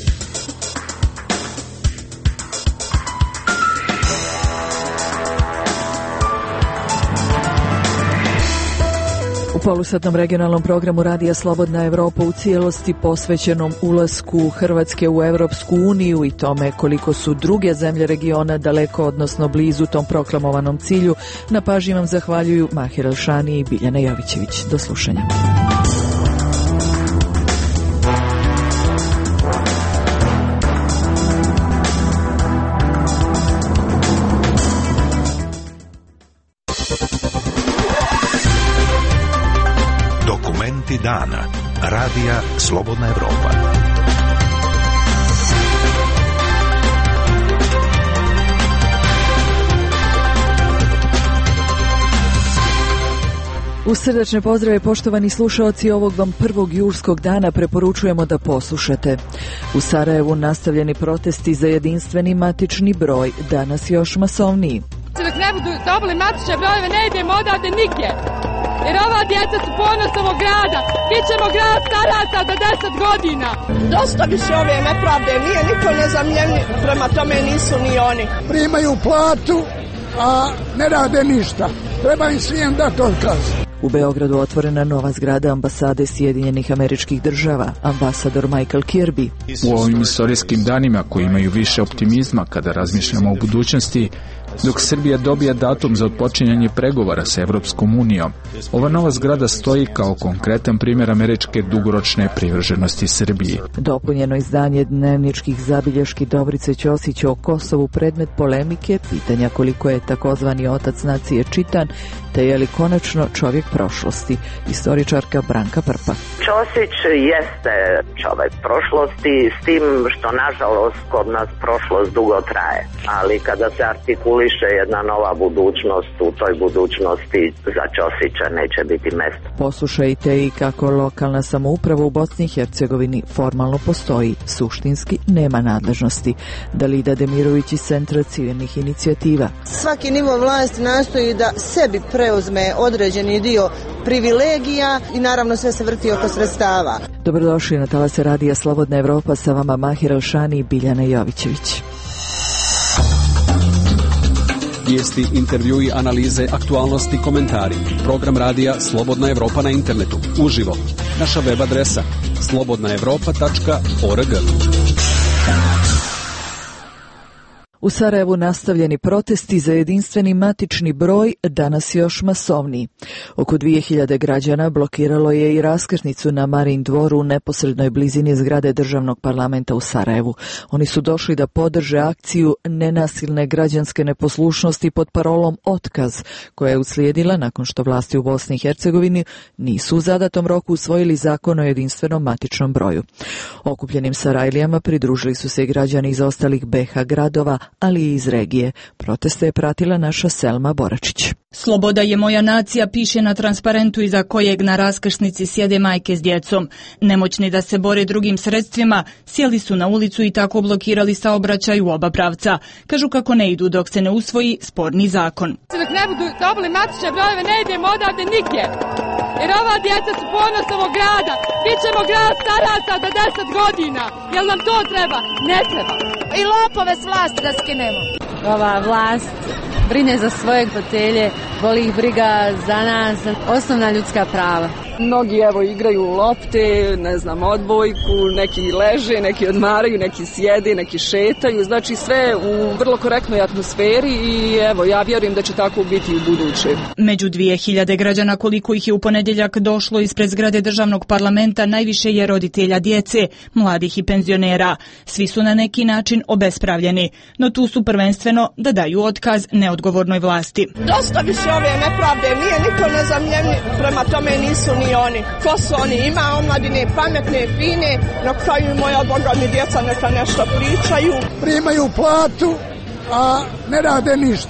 S4: U polusatnom regionalnom programu Radija Slobodna Evropa u cijelosti posvećenom ulasku Hrvatske u Europsku uniju i tome koliko su druge zemlje regiona daleko, odnosno blizu tom proklamovanom cilju, na pažnji vam zahvaljuju Mahir Elšani i Biljana Jovićević. Do slušanja.
S6: Dana. Radija Slobodna Evropa.
S4: Uz srdačne pozdrave, poštovani slušaoci, ovog vam prvog julskog dana preporučujemo da poslušate. U Sarajevu nastavljeni protesti za jedinstveni matični broj, danas još masovniji.
S11: Dok ne budu dobili matične brojeve, ne idemo odavde nigdje. Jer ova djeca su ponos ovog grada. Bićemo grad staraca do 10 godina.
S12: Dosta više ove nepravde, nije niko nezamjenjiv, prema tome nisu ni oni.
S13: Primaju platu, a ne rade ništa. Treba im svijem dati otkaz.
S4: U Beogradu otvorena nova zgrada ambasade Sjedinjenih Američkih Država, ambasador Michael Kirby.
S14: U ovim istorijskim danima koji imaju više optimizma kada razmišljamo o budućnosti, dok Srbija dobija datum za otpočinjanje pregovora sa Evropskom unijom, ova nova zgrada stoji kao konkretan primjer američke dugoročne privrženosti Srbiji.
S4: Dopunjeno izdanje dnevničkih zabilješki Dobrice Ćosić o Kosovu predmet polemike, pitanja koliko je takozvani otac nacije čitan, te je li konačno čovjek prošlosti. Istoričarka Branka Prpa.
S15: Ćosić jeste čovjek prošlosti, s tim što nažalost kod nas prošlost dugo traje, ali kada se artikuliše jedna nova budućnost, u toj budućnosti za Ćosića neće biti mjesta.
S4: Poslušajte i kako lokalna samouprava u Bosni i Hercegovini formalno postoji, suštinski nema nadležnosti. Dalida Demirović iz Centra civilnih inicijativa.
S12: Svaki nivo vlasti nastoji da sebi preuzme određeni dio privilegija i naravno sve se vrti oko sredstava.
S4: Dobrodošli na talase Radija Slobodna Evropa, sa vama Mahir Elšani i Biljana Jovićević.
S16: Vijesti, intervjui, analize, aktualnosti, komentari. Program Radija Slobodna Evropa na internetu. Uživo. Naša web adresa slobodnaevropa.org.
S4: U Sarajevu nastavljeni protesti za jedinstveni matični broj, danas još masovniji. Oko 2000 građana blokiralo je i raskrsnicu na Marin dvoru u neposrednoj blizini zgrade Državnog parlamenta u Sarajevu. Oni su došli da podrže akciju nenasilne građanske neposlušnosti pod parolom Otkaz, koja je uslijedila nakon što vlasti u Bosni i Hercegovini nisu u zadatom roku usvojili zakon o jedinstvenom matičnom broju. Okupljenim Sarajlijama pridružili su se i građani iz ostalih BiH gradova, ali i iz regije. Proteste je pratila naša Selma Boračić.
S28: Sloboda je moja nacija, piše na transparentu iza kojeg na raskršnici sjede majke s djecom. Nemoćni da se bore drugim sredstvima, sjeli su na ulicu i tako blokirali saobraćaj u oba pravca. Kažu kako ne idu dok se ne usvoji sporni zakon.
S11: Dok ne budu dobili matične brojeve, ne idemo odavde nigdje. Jer ova djeca su ponos ovog grada. Bićemo grad staraca do 10 godina. Jel nam to treba? Ne treba.
S29: I lopove s vlasti da skinemo.
S30: Ova vlast brine za svoje fotelje, boli ih briga za nas, osnovna ljudska prava.
S12: Mnogi evo igraju lopte, ne znam, odbojku, neki leže, neki odmaraju, neki sjede, neki šetaju, znači sve u vrlo korektnoj atmosferi i evo ja vjerujem da će tako biti u buduće.
S28: Među 2000 građana koliko ih je u ponedjeljak došlo ispred zgrade Državnog parlamenta najviše je roditelja djece, mladih i penzionera. Svi su na neki način obespravljeni, no tu su prvenstveno da daju otkaz neodgovornoj vlasti.
S12: Dosta više ove nepravde, nije niko nezamjenjiv, prema tome nisu ni oni. Ko su oni? Ima omladine pametne, fine, na kraju i moja Boga mi djeca neka nešto pričaju.
S13: Primaju platu, a ne rade ništa.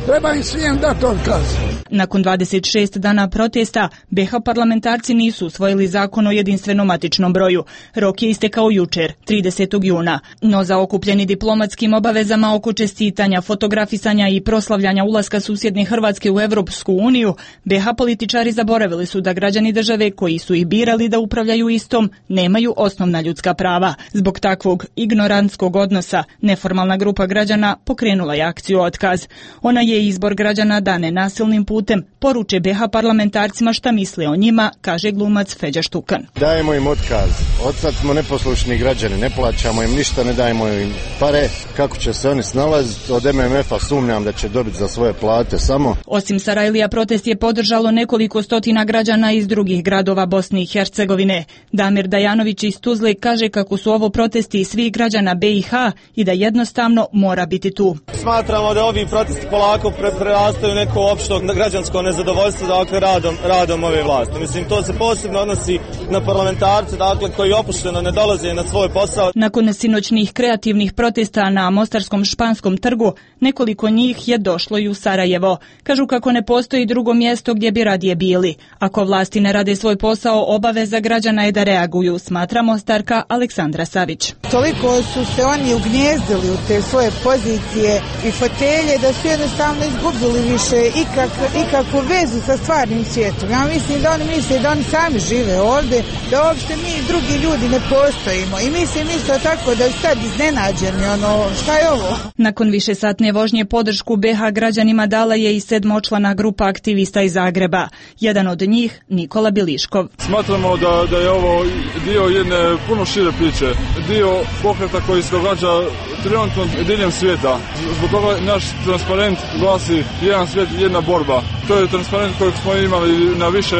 S13: Treba im svijem dati otkaz.
S28: Nakon 26 dana protesta, BiH parlamentarci nisu usvojili zakon o jedinstvenom matičnom broju. Rok je istekao jučer, 30. juna. No za okupljeni diplomatskim obavezama oko čestitanja, fotografisanja i proslavljanja ulaska susjedne Hrvatske u Evropsku uniju, BiH političari zaboravili su da građani države koji su ih birali da upravljaju istom nemaju osnovna ljudska prava. Zbog takvog ignorantskog odnosa, neformalna grupa građana pokrenula je akciju Otkaz. Ona je izbor građana da nenasilnim putem poruče BiH parlamentarcima šta misle o njima, kaže glumac Feđa Štukan.
S1: Dajemo im otkaz. Odsad smo neposlušni građani, ne plaćamo im ništa, ne dajemo im pare. Kako će se oni snalaziti? Od MMF-a sumnjam da će dobiti za svoje plate samo.
S28: Osim Sarajlija, protest je podržalo nekoliko stotina građana iz drugih gradova Bosne i Hercegovine. Damir Dajanović iz Tuzle kaže kako su ovo protesti svih građana BiH i da jednostavno mora biti tu.
S2: Smatramo da ovi protesti polako prerastaju neko opšto građansko nezadovoljstvo radom ove vlasti. Mislim, to se posebno odnosi na parlamentarce, dakle, koji opušteno ne dolaze na svoj posao.
S28: Nakon sinoćnih kreativnih protesta na Mostarskom Španskom trgu, nekoliko njih je došlo i u Sarajevo. Kažu kako ne postoji drugo mjesto gdje bi radije bili. Ako vlasti ne rade svoj posao, obaveza građana je da reaguju, smatra Mostarka Aleksandra Savić.
S5: Toliko su se oni ugnjezdili u te svoje pozicije i fotelje da su jednostavno izgubili više ikakvu vezu sa stvarnim svijetom. Ja mislim da oni misle da oni sami žive ovdje, da uopšte mi drugi ljudi ne postojimo i mislim isto tako da sad iznenađeni, šta je ovo?
S28: Nakon višesatne vožnje podršku BiH građanima dala je i 7-člana grupa aktivista iz Zagreba. Jedan od njih, Nikola Biliškov.
S17: Smatramo da je ovo dio jedne puno šire priče, dio pokreta koji se događa trenutno diljem svijeta. Zbog toga naš transparent glasi jedan svijet, jedna borba. To je transparent kojeg smo imali na više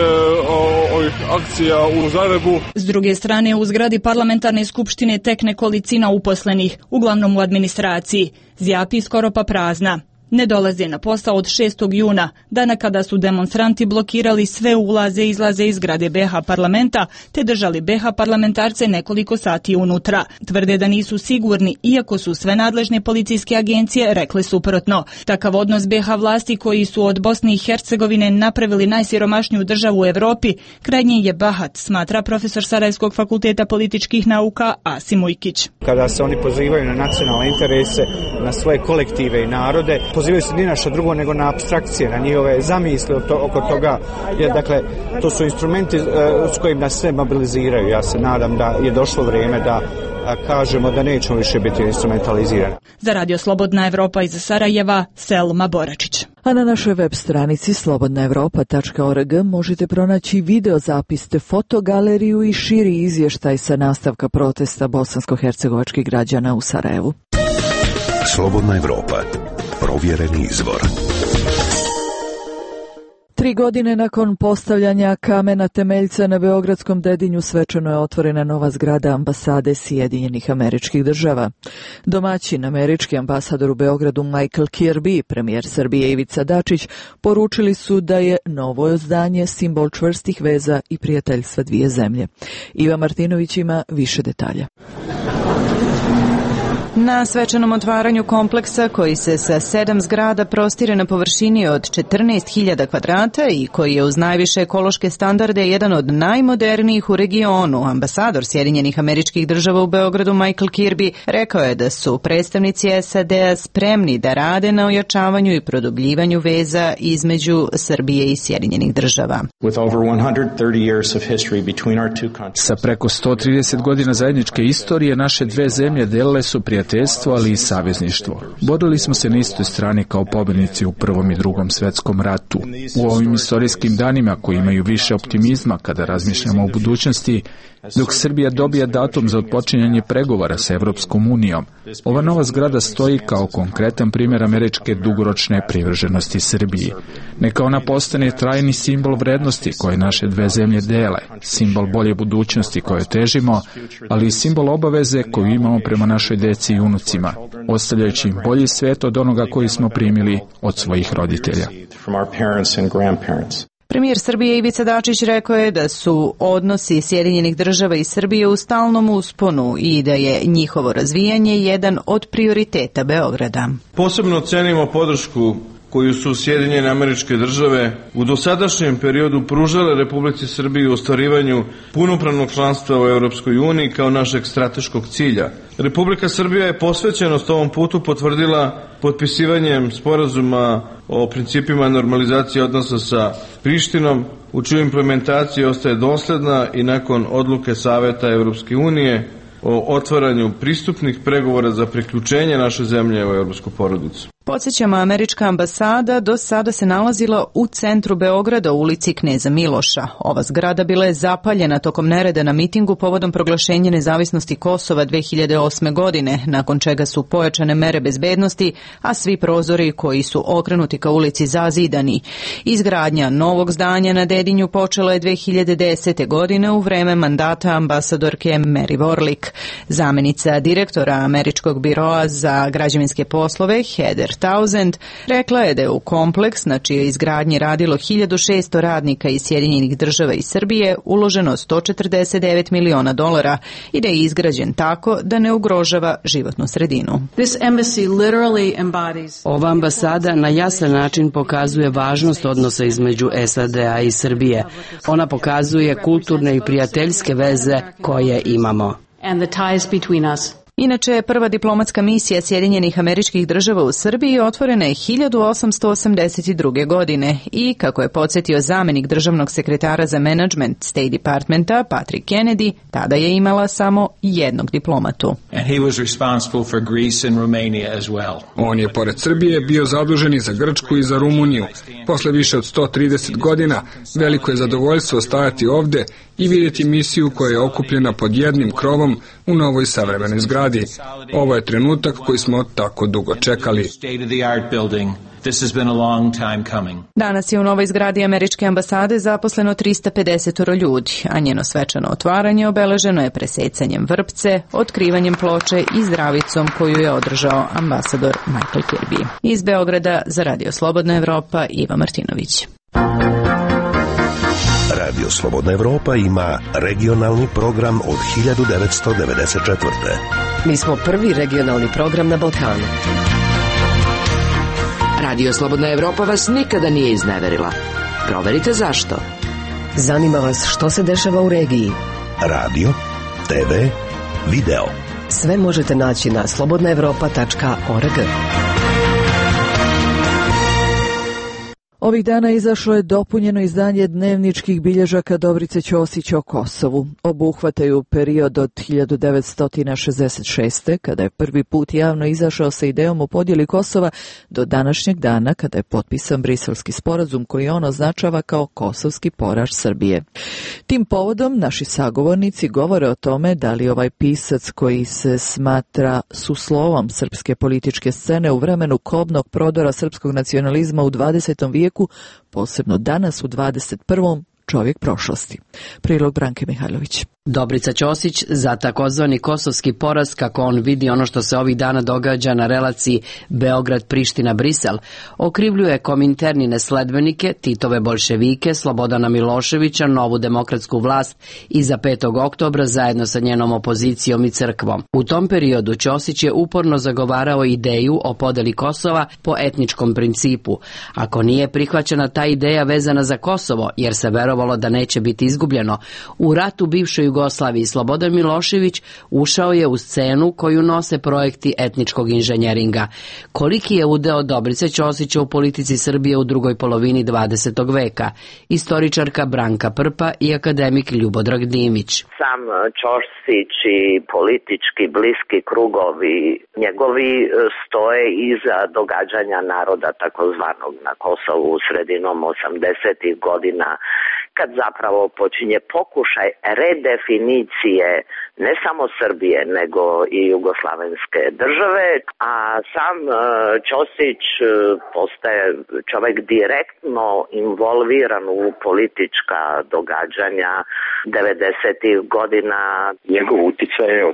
S17: ovih akcija u Zagrebu.
S28: S druge strane, u zgradi parlamentarne skupštine tek nekolicina uposlenih, uglavnom u administraciji. Zjapi skoro pa prazna. Ne dolaze na posao od 6. juna, dana kada su demonstranti blokirali sve ulaze i izlaze iz zgrade BiH parlamenta, te držali BiH parlamentarce nekoliko sati unutra. Tvrde da nisu sigurni, iako su sve nadležne policijske agencije rekle suprotno. Takav odnos BiH vlasti koji su od Bosne i Hercegovine napravili najsiromašniju državu u Europi, krajnje je bahat, smatra profesor Sarajevskog fakulteta političkih nauka Asim Ujkić.
S18: Kada se oni pozivaju na nacionalne interese, na svoje kolektive i narode, pozivaju se ni na što drugo nego na apstrakcije, na njihove zamisli oko toga. Jer, dakle, to su instrumenti s kojim nas sve mobiliziraju. Ja se nadam da je došlo vrijeme da kažemo da nećemo više biti instrumentalizirani.
S28: Za Radio Slobodna Evropa iz Sarajeva, Selma Boračić.
S4: A na našoj web stranici slobodnaevropa.org možete pronaći videozapis te fotogaleriju i širi izvještaj sa nastavka protesta bosansko-hercegovačkih građana u Sarajevu.
S6: Slobodna Evropa. Provjereni izvor.
S4: 3 godine nakon postavljanja kamena temeljca na Beogradskom Dedinju svečano je otvorena nova zgrada ambasade Sjedinjenih Američkih Država. Domaćin, američki ambasador u Beogradu Michael Kirby, premijer Srbije Ivica Dačić, poručili su da je novo zdanje simbol čvrstih veza i prijateljstva dvije zemlje. Iva Martinović ima više detalja.
S19: Na svečanom otvaranju kompleksa koji se sa 7 zgrada prostire na površini od 14.000 kvadrata i koji je uz najviše ekološke standarde jedan od najmodernijih u regionu, ambasador Sjedinjenih Američkih Država u Beogradu Michael Kirby rekao je da su predstavnici SAD-a spremni da rade na ojačavanju i produbljivanju veza između Srbije i Sjedinjenih Država.
S14: Sa preko 130 godina zajedničke istorije naše dve zemlje delile su prijateljstvo, ali i savezništvo. Borili smo se na istoj strani kao pobjednici u Prvom i Drugom svjetskom ratu. U ovim istorijskim danima koji imaju više optimizma kada razmišljamo o budućnosti, dok Srbija dobija datum za otpočinjanje pregovora sa Evropskom unijom, ova nova zgrada stoji kao konkretan primjer američke dugoročne privrženosti Srbiji. Neka ona postane trajni simbol vrednosti koje naše dve zemlje dele, simbol bolje budućnosti koje težimo, ali i simbol obaveze koju imamo prema našoj deci i unucima, ostavljajući im bolji svijet od onoga koji smo primili od svojih roditelja.
S19: Premijer Srbije Ivica Dačić rekao je da su odnosi Sjedinjenih Država i Srbije u stalnom usponu i da je njihovo razvijanje jedan od prioriteta Beograda.
S20: Posebno cenimo podršku
S7: koju su Sjedinjene Američke Države u dosadašnjem periodu pružale Republici Srbiji u ostvarivanju punopravnog članstva u Europskoj uniji kao našeg strateškog cilja. Republika Srbija je posvećenost ovom putu potvrdila potpisivanjem sporazuma o principima normalizacije odnosa sa Prištinom, u čiju implementaciji ostaje dosledna i nakon odluke Saveta Europske unije o otvaranju pristupnih pregovora za priključenje naše zemlje u europsku porodicu.
S19: Podsjećamo, američka ambasada do sada se nalazila u centru Beograda u ulici Kneza Miloša. Ova zgrada bila je zapaljena tokom nereda na mitingu povodom proglašenja nezavisnosti Kosova 2008. godine, nakon čega su pojačane mere bezbednosti, a svi prozori koji su okrenuti ka ulici zazidani. Izgradnja novog zdanja na Dedinju počela je 2010. godine u vreme mandata ambasadorke Mary Warlick. Zamenica direktora Američkog biroa za građevinske poslove Heather Townsend rekla je da je u kompleks, na čijoj izgradnji radilo 1600 radnika iz Sjedinjenih Država i Srbije, uloženo $149 miliona i da je izgrađen tako da ne ugrožava životnu sredinu.
S8: Ova ambasada na jasan način pokazuje važnost odnosa između SAD-a i Srbije. Ona pokazuje kulturne i prijateljske veze koje imamo.
S19: Inače, prva diplomatska misija Sjedinjenih Američkih Država u Srbiji otvorena je 1882. godine i, kako je podsjetio zamenik državnog sekretara za menadžment State Departmenta Patrick Kennedy, tada je imala samo jednog diplomatu.
S9: On je pored Srbije bio zadužen i za Grčku i za Rumuniju. Posle više od 130 godina veliko je zadovoljstvo stajati ovde i vidjeti misiju koja je okupljena pod jednim krovom u novoj savremenoj zgradi. Ovo je trenutak koji smo tako dugo čekali.
S19: Danas je u novoj zgradi američke ambasade zaposleno 350 ljudi, a njeno svečano otvaranje obeleženo je presecanjem vrpce, otkrivanjem ploče i zdravicom koju je održao ambasador Michael Kirby. Iz Beograda za Radio Slobodna Evropa, Iva Martinović.
S6: Radio Slobodna Evropa ima regionalni program od 1994.
S10: Mi smo prvi regionalni program na Balkanu. Radio Slobodna Evropa vas nikada nije izneverila. Proverite zašto. Zanima vas što se dešava u regiji.
S6: Radio, TV, video.
S10: Sve možete naći na slobodnaevropa.org.
S4: Ovih dana izašlo je dopunjeno izdanje dnevničkih bilježaka Dobrice Ćosić o Kosovu. Obuhvataju period od 1966. kada je prvi put javno izašao sa idejom o podjeli Kosova do današnjeg dana kada je potpisan Briselski sporazum koji on označava kao kosovski poraž Srbije. Tim povodom naši sagovornici govore o tome da li ovaj pisac koji se smatra suslovom srpske političke scene u vremenu kobnog prodora srpskog nacionalizma u 20. vijeku, posebno danas u 21. čovjek prošlosti. Prilog Branke Mihajlović.
S8: Dobrica Ćosić za takozvani kosovski poraz, kako on vidi ono što se ovih dana događa na relaciji Beograd-Priština-Brisel, okrivljuje kominternine sledbenike, Titove bolševike, Slobodana Miloševića, novu demokratsku vlast iza 5. oktobra zajedno sa njenom opozicijom i crkvom. U tom periodu Ćosić je uporno zagovarao ideju o podeli Kosova po etničkom principu. Ako nije prihvaćena ta ideja vezana za Kosovo, jer se verovalo da neće biti izgubljeno, u ratu bivšoj Jugoslaviji Slobodan Milošević ušao je u scenu koju nose projekti etničkog inženjeringa. Koliki je udeo Dobrice Ćosića u politici Srbije u drugoj polovini 20. veka? Istoričarka Branka Prpa i akademik Ljubodrag Dimić.
S15: Sam Ćosić i politički bliski krugovi njegovi stoje iza događanja naroda takozvanog na Kosovu sredinom 80. godina, kad zapravo počinje pokušaj redefinicije ne samo Srbije, nego i jugoslavenske države, a sam Ćosić postaje čovjek direktno involviran u politička događanja 90. godina.
S20: Njegov uticaj je od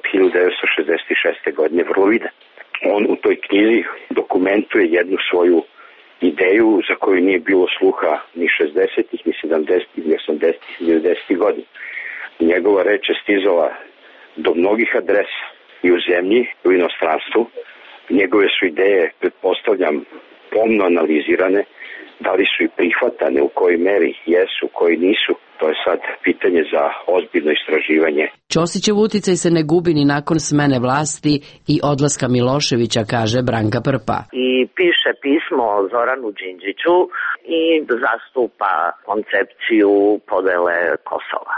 S20: 1966. godine vrlo vidan. On u toj knjizi dokumentuje jednu svoju ideju za koju nije bilo sluha ni 60-ih, ni 70-ih, ni 80-ih, ni 90-ih godina. Njegova reč je stizala do mnogih adresa i u zemlji, i u inostranstvu. Njegove su ideje, pretpostavljam, pomno analizirane, da li su i prihvatane, u kojoj meri jesu, u kojoj nisu. To je sad pitanje za ozbiljno istraživanje.
S8: Ćosićev uticaj se ne gubi ni nakon smene vlasti i odlaska Miloševića, kaže Branka Prpa.
S15: I piše pismo Zoranu Đinđiću i zastupa koncepciju podele Kosova.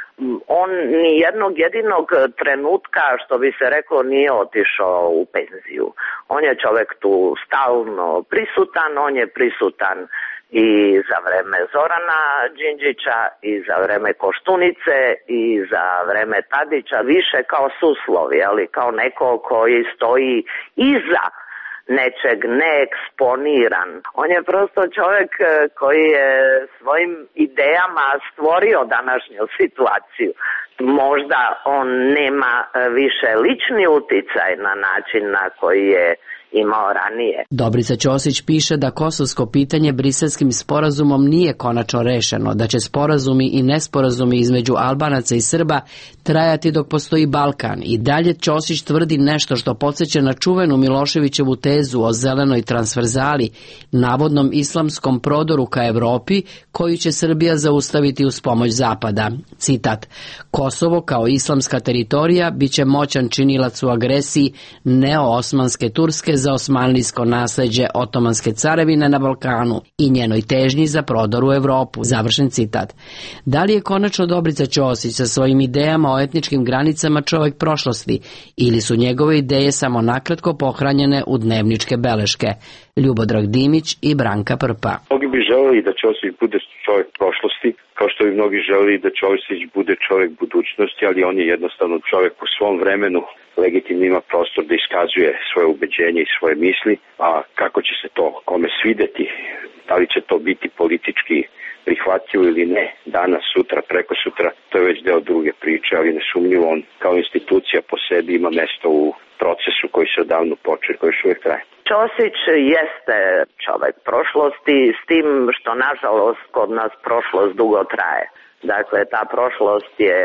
S15: On ni jednog jedinog trenutka, što bi se rekao, nije otišao u penziju. On je čovjek tu stalno prisutan, on je prisutan i za vreme Zorana Đinđića i za vreme Koštunice i za vreme Tadića, više kao suslovi, ali kao neko koji stoji iza nečeg neeksponiran. On je prosto čovjek koji je svojim idejama stvorio današnju situaciju. Možda on nema više lični uticaj na način na koji je imao ranije.
S8: Dobrica Ćosić piše da kosovsko pitanje Briselskim sporazumom nije konačno rešeno, da će sporazumi i nesporazumi između Albanaca i Srba trajati dok postoji Balkan. I dalje Ćosić tvrdi nešto što podsjeća na čuvenu Miloševićevu tezu o zelenoj transverzali, navodnom islamskom prodoru ka Evropi, koju će Srbija zaustaviti uz pomoć Zapada. Citat: Kosovo kao islamska teritorija biće moćan činilac u agresiji neo-osmanske Turske za osmanlijsko nasleđe Otomanske carevine na Balkanu i njenoj težnji za prodor u Evropu. Završen citat. Da li je konačno Dobrica Ćosić sa svojim idejama o etničkim granicama čovjek prošlosti ili su njegove ideje samo nakratko pohranjene u dnevničke beleške? Ljubodrag Dimić i Branka Prpa.
S20: Mnogi bi želeli da Ćosić bude čovjek prošlosti, kao što bi mnogi želeli da Ćosić bude čovjek budućnosti, ali on je jednostavno čovjek u svom vremenu, legitimno ima prostor da iskazuje svoje ubeđenje i svoje misli, a kako će se to kome svideti, da li će to biti politički prihvatljivo ili ne, danas, sutra, preko sutra, to je već deo druge priče, ali nesumnjivo on kao institucija po sebi ima mesto u procesu koji se odavno počeo, koji još uvijek traje.
S15: Ćosić jeste čovjek prošlosti, s tim što nažalost kod nas prošlost dugo traje. Dakle, ta prošlost je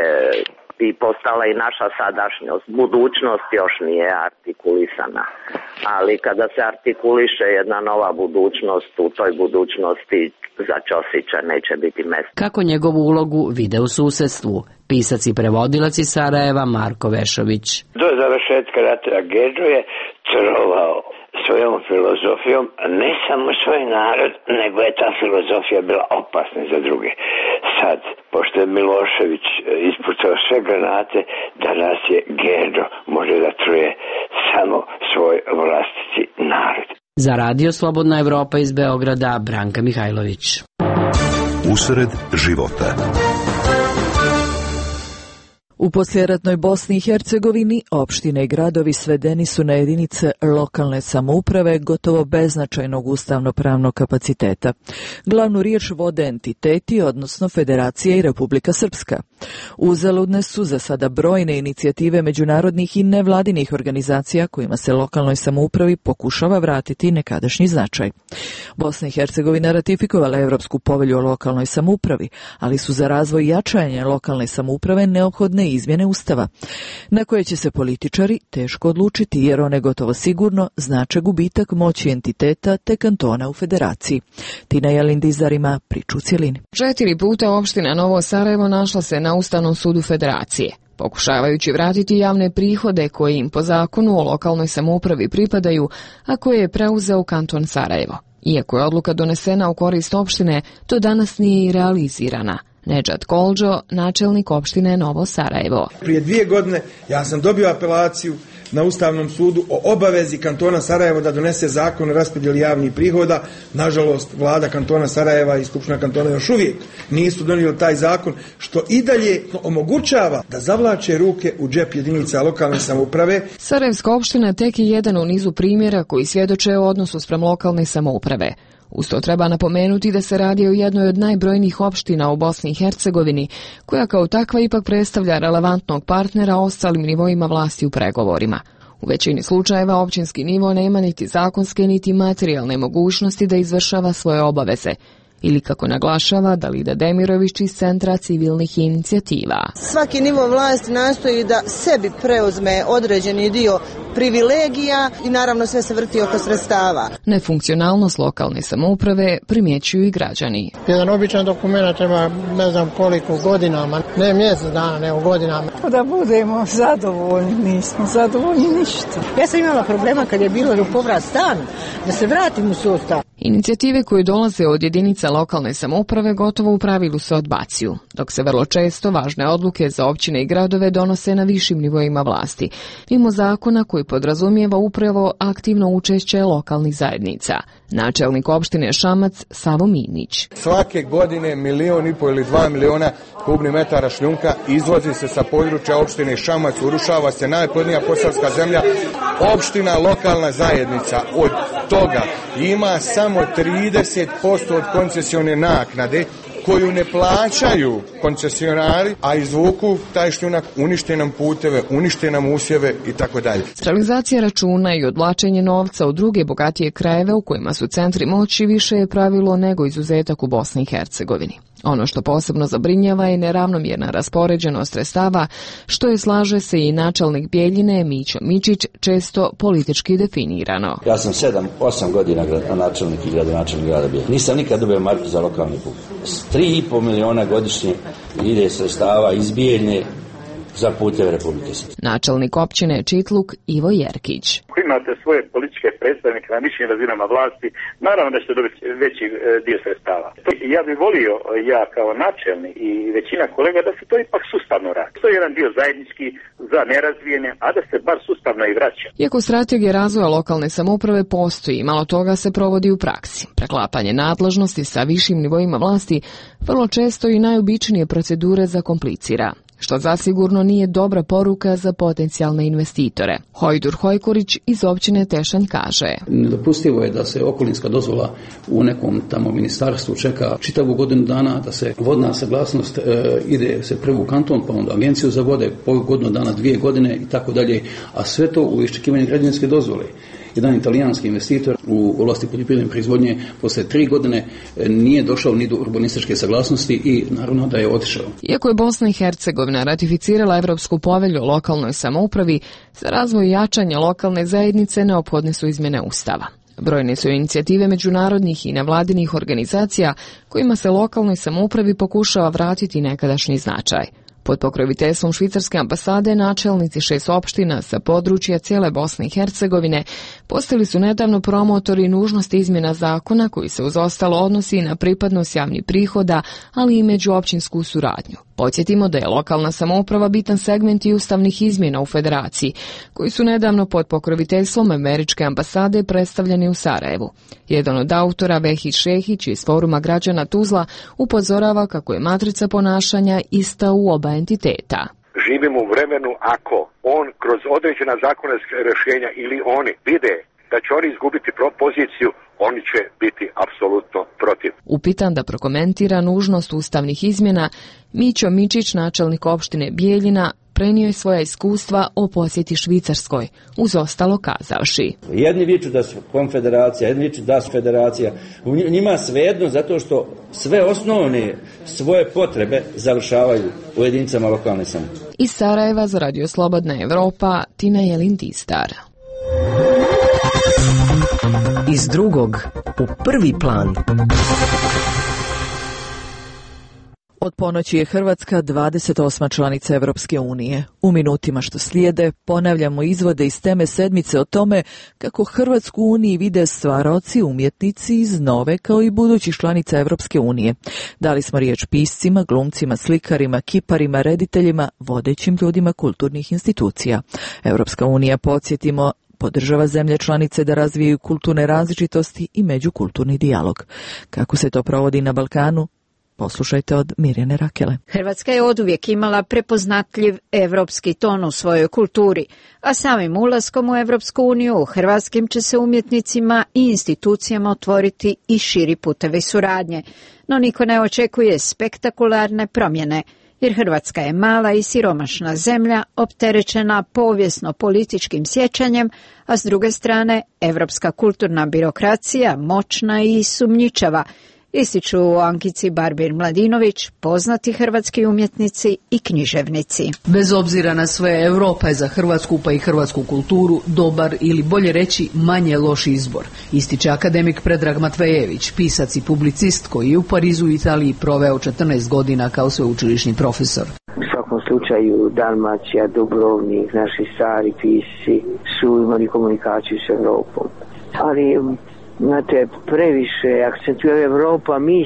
S15: i postala i naša sadašnjost. Budućnost još nije artikulisana. Ali kada se artikuliše jedna nova budućnost, u toj budućnosti za Ćosića neće biti mjesta.
S8: Kako njegovu ulogu vide u susedstvu? Pisac i prevodilac iz Sarajeva Marko Vešović.
S3: Do završetka rata Gedžo je trovao svojom filozofijom ne samo svoj narod, nego je ta filozofija bila opasna za druge. Sad, pošto je Milošević ispucao sve granate, danas je Gedžo može da truje samo svoj vlastiti narod.
S8: Za Radio Slobodna Evropa iz Beograda, Branka Mihajlović.
S6: Usred života.
S4: U poslijeratnoj Bosni i Hercegovini opštine i gradovi svedeni su na jedinice lokalne samouprave gotovo beznačajnog ustavno-pravnog kapaciteta. Glavnu riječ vode entiteti, odnosno Federacija i Republika Srpska. Uzaludne su za sada brojne inicijative međunarodnih i nevladinih organizacija kojima se lokalnoj samoupravi pokušava vratiti nekadašnji značaj. Bosna i Hercegovina ratifikovala Evropsku povelju o lokalnoj samoupravi, ali su za razvoj jačanja lokalne samouprave neophodne izmjene Ustava, na koje će se političari teško odlučiti jer one gotovo sigurno znače gubitak moći entiteta te kantona u federaciji. Tina Jalindizar ima priču u cjelini.
S11: 4 puta opština Novo Sarajevo našla se na Ustavnom sudu federacije, pokušavajući vratiti javne prihode koji im po zakonu o lokalnoj samoupravi pripadaju, a koje je preuzeo kanton Sarajevo. Iako je odluka donesena u korist opštine, to danas nije i realizirana. Nedžad Kolđo, načelnik opštine Novo Sarajevo.
S16: Prije 2 godine ja sam dobio apelaciju na Ustavnom sudu o obavezi kantona Sarajevo da donese zakon o raspodjeli javnih prihoda. Nažalost, vlada kantona Sarajeva i Skupština kantona još uvijek nisu donijeli taj zakon, što i dalje omogućava da zavlače ruke u džep jedinica lokalne samouprave.
S11: Sarajevska opština tek je jedan u nizu primjera koji svjedoče o odnosu spram lokalne samouprave. Uz to treba napomenuti da se radi o jednoj od najbrojnijih opština u Bosni i Hercegovini, koja kao takva ipak predstavlja relevantnog partnera ostalim nivoima vlasti u pregovorima. U većini slučajeva općinski nivo nema niti zakonske niti materijalne mogućnosti da izvršava svoje obaveze. Ili kako naglašava Dalida Demirović iz Centra civilnih inicijativa.
S12: Svaki nivo vlasti nastoji da sebi preuzme određeni dio privilegija i naravno sve se vrti oko sredstava.
S11: Nefunkcionalnost lokalne samouprave primjećuju i građani.
S21: Jedan običan dokument treba ne znam koliko godinama, ne mjesec dana, nego godinama.
S5: Da budemo zadovoljni, nismo zadovoljni ništa.
S12: Ja sam imala problema kad je bilo povrat stana, da se vratim u sustav.
S11: Inicijative koje dolaze od jedinica lokalne samouprave gotovo u pravilu se odbacuju, dok se vrlo često važne odluke za općine i gradove donose na višim nivoima vlasti, mimo zakona koji podrazumijeva upravo aktivno učešće lokalnih zajednica. Načelnik opštine Šamac Savo Minić.
S22: Svake godine 1,5 miliona ili 2 miliona kubnih metara šljunka izvozi se sa područja opštine Šamac, urušava se najplodnija posavska zemlja. Opština, lokalna zajednica od toga ima samo 30% od koncesione naknade koju ne plaćaju koncesionari, a izvuku taj šljunak, unište nam puteve, unište nam usjeve i tako dalje.
S11: Centralizacija računa i odvlačenje novca u druge bogatije krajeve u kojima su centri moći više je pravilo nego izuzetak u Bosni i Hercegovini. Ono što posebno zabrinjava je neravnomjerna raspoređenost sredstava, što je, slaže se i načelnik Bjeljine Mićo Mičić, često politički definirano.
S23: Ja sam 7-8 godina načelnik i gradonačelnik grada Bjeljine. Nisam nikad dobio marku za lokalni put. 3,5 miliona godišnje ide sredstava iz Bijeljine za puteve Republike Srpske.
S11: Načelnik općine Čitluk Ivo Jerkić.
S24: Ako imate svoje političke predstavnike na višim razinama vlasti, naravno da ćete dobiti veći dio sredstava. Ja bih volio, ja kao načelnik i većina kolega, da se to ipak sustavno radi. To je jedan dio zajednički za nerazvijene, a da se bar sustavno i vraća.
S11: Iako strategija razvoja lokalne samouprave postoji, malo toga se provodi u praksi. Preklapanje nadležnosti sa višim nivoima vlasti vrlo često i najobičnije procedure zakomplicira, što zasigurno nije dobra poruka za potencijalne investitore. Hojdur Hojkurić iz općine Tešanj kaže.
S25: Nedopustivo je da se okolinska dozvola u nekom tamo ministarstvu čeka čitavu godinu dana, da se vodna saglasnost ide se prvo u kanton, pa onda agenciju za vode, po godinu dana, 2 godine i tako dalje, a sve to u iščekivanju građevinske dozvole. Jedan italijanski investitor u oblasti poljoprivredne proizvodnje posle 3 godine nije došao ni do urbanističke saglasnosti i naravno da je otišao.
S11: Iako je Bosna i Hercegovina ratificirala Evropsku povelju o lokalnoj samoupravi, za razvoj i jačanje lokalne zajednice neophodne su izmjene Ustava. Brojne su inicijative međunarodnih i nevladinih organizacija kojima se lokalnoj samoupravi pokušava vratiti nekadašnji značaj. Pod pokroviteljstvom švicarske ambasade načelnici 6 opština sa područja cijele Bosne i Hercegovine postali su nedavno promotori nužnosti izmjena zakona koji se uz ostalo odnosi na pripadnost javnih prihoda, ali i međuopćinsku suradnju. Podsjetimo da je lokalna samouprava bitan segment i ustavnih izmjena u federaciji, koji su nedavno pod pokroviteljstvom američke ambasade predstavljeni u Sarajevu. Jedan od autora, Vehić Šehić iz Foruma građana Tuzla, upozorava kako je matrica ponašanja ista u oba entiteta.
S26: Živimo u vremenu ako on kroz određena zakonska rješenja ili oni vide da će oni izgubiti poziciju, oni će biti apsolutno protiv.
S11: Upitan da prokomentira nužnost ustavnih izmjena, Mićo Mičić, načelnik opštine Bijeljina, prenio je svoja iskustva o posjeti Švicarskoj, uz ostalo kazavši.
S25: Jedni viču da su konfederacija, jedni viču da su federacija. U njima svejedno zato što sve osnovne svoje potrebe završavaju u jedinicama lokalne samouprave.
S11: Iz Sarajeva za Radio Slobodna Evropa, Tina Jelin-Tistar.
S10: Iz drugog u prvi plan.
S4: Od ponoći je Hrvatska 28. članica Evropske unije. U minutima što slijede ponavljamo izvode iz teme sedmice o tome kako Hrvatsku u Uniji vide stvaraoci, umjetnici iz nove kao i budućih članica Evropske unije. Dali smo riječ piscima, glumcima, slikarima, kiparima, rediteljima, vodećim ljudima kulturnih institucija. Evropska unija, podsjetimo, podržava zemlje članice da razvijaju kulturne različitosti i međukulturni dijalog. Kako se to provodi na Balkanu? Poslušajte od Mirjane Rakele.
S27: Hrvatska je oduvijek imala prepoznatljiv evropski ton u svojoj kulturi, a samim ulaskom u Evropsku uniju hrvatskim će se umjetnicima i institucijama otvoriti i širi putevi suradnje. No niko ne očekuje spektakularne promjene, jer Hrvatska je mala i siromašna zemlja, opterećena povijesno-političkim sjećanjem, a s druge strane evropska kulturna birokracija moćna i sumnjičava, ističu Ankici Barbir-Mladinović, poznati hrvatski umjetnici i književnici.
S1: Bez obzira na sve, Europa je za Hrvatsku pa i hrvatsku kulturu dobar ili bolje reći manje loš izbor, ističe akademik Predrag Matvejević, pisac i publicist koji je u Parizu i Italiji proveo 14 godina kao sveučilišni profesor.
S3: U svakom slučaju Dalmacija, Dubrovnik, naši stari pisci su imali komunikaciju s Europom. Ali, znate, previše akcentuju Europa, mi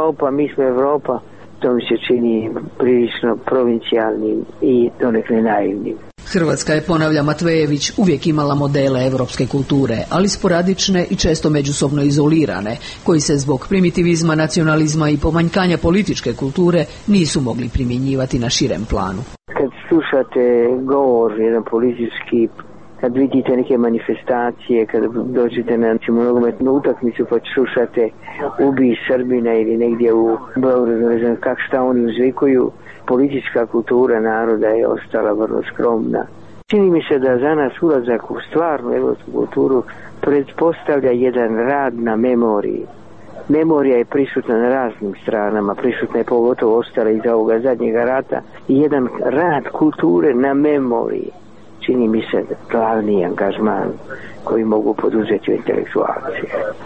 S3: smo Europa. To mi se čini prilično provincijalnim i donekle naivnim.
S1: Hrvatska je, ponavlja Matvejević, uvijek imala modele evropske kulture, ali sporadične i često međusobno izolirane, koji se zbog primitivizma, nacionalizma i pomanjkanja političke kulture nisu mogli primjenjivati na širem planu.
S3: Kad slušate govor jedan politički, kad vidite neke manifestacije, kad dođete na nogometnu utakmicu pa slušate ubij Srbina ili negdje u Beogradu, ne znam šta oni uzvikuju, politička kultura naroda je ostala vrlo skromna. Čini mi se da za nas ulazak u stvarnu evropsku kulturu pretpostavlja jedan rad na memoriji. Memorija je prisutna na raznim stranama, prisutna je pogotovo ostala iza ovoga zadnjega rata i jedan rad kulture na memoriji. Čini mi se glavni angažman koji mogu poduzeti intelektualci.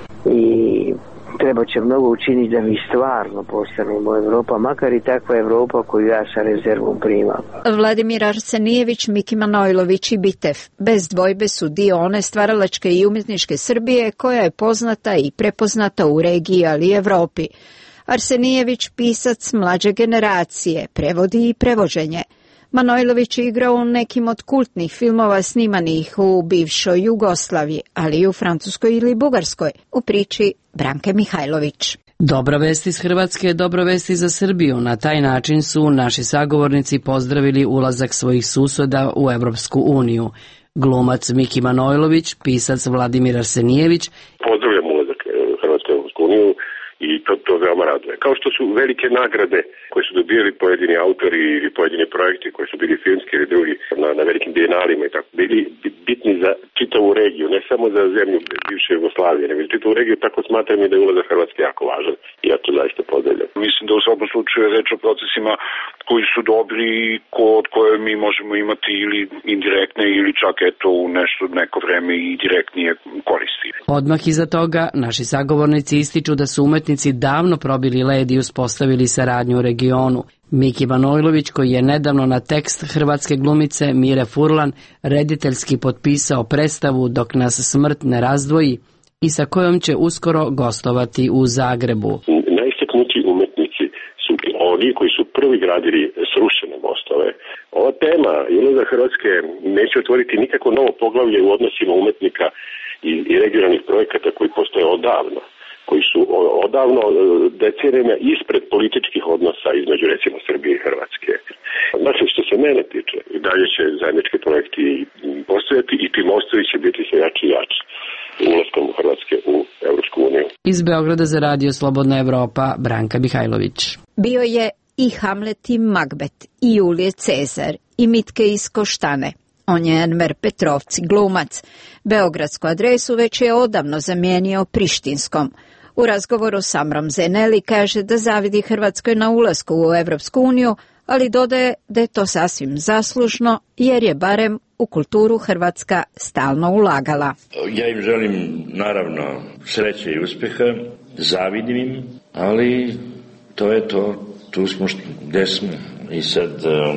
S3: I treba će mnogo učiniti da mi stvarno postanemo Evropa, makar i takva Evropa koju ja sa rezervom primam.
S27: Vladimir Arsenijević, Miki Manojlović i Bitev bez dvojbe su dio one stvaralačke i umjetničke Srbije koja je poznata i prepoznata u regiji, ali i Evropi. Arsenijević, pisac mlađe generacije, prevodi i prevođenje. Manojlović je igrao u nekim od kultnih filmova snimanih u bivšoj Jugoslaviji, ali i u Francuskoj ili Bugarskoj, u priči Branke Mihajlović.
S8: Dobra vest iz Hrvatske je dobra vest i za Srbiju. Na taj način su naši sagovornici pozdravili ulazak svojih susjeda u Evropsku uniju. Glumac Miki Manojlović, pisac Vladimir Arsenijević.
S26: Pozdravljam ulazak Hrvatske u Evropsku uniju i to veoma raduje. Kao što su velike nagrade koje su dobijali pojedini autori ili pojedini projekti koji su bili filmski ili drugi na velikim bijenalima i tako, bili bitni za čitavu regiju, ne samo za zemlju bivše Jugoslavije, nego za čitavu regiju, tako smatram i da je ulazak Hrvatske jako važan i ja to zaista pozdravljam.
S2: Mislim da u svakom slučaju je reč o procesima koji su dobri i od koje mi možemo imati ili indirektne ili čak eto u neko vreme i direktnije koristi.
S8: Odmah iza toga naši sagovornici ističu da su umetnici davno probili led i uspostavili saradnju u regionu. Miki Manojlović, koji je nedavno na tekst hrvatske glumice Mire Furlan rediteljski potpisao predstavu Dok nas smrt ne razdvoji i sa kojom će uskoro gostovati u Zagrebu.
S26: Najistaknutiji umetnici su oni koji su prvi gradili srušene mostove. Ova tema ulazak Hrvatske neće otvoriti nikako novo poglavlje u odnosima umetnika i regionalnih projekata koji postoje odavno, koji su odavno decenijama ispred političkih odnosa između recimo Srbije i Hrvatske. Znači, što se mene tiče, i dalje će zajednički projekti postojati i ti mostovi će biti sve jači i jači ulaskom Hrvatske u Evropsku uniju.
S8: Iz Beograda za Radio Slobodna Evropa, Branka Mihajlović.
S27: Bio je i Hamlet i Magbet, i Julije Cezar, i Mitke iz Koštane. On je Enver Petrovci, glumac. Beogradsku adresu već je odavno zamijenio prištinskom. U razgovoru s Amrom Zeneli kaže da zavidi Hrvatskoj na ulasku u Evropsku uniju, ali dodaje da je to sasvim zaslužno jer je barem u kulturu Hrvatska stalno ulagala.
S7: Ja im želim naravno sreće i uspjeha, zavidim im, ali to je to, tu smo gdje smo i sad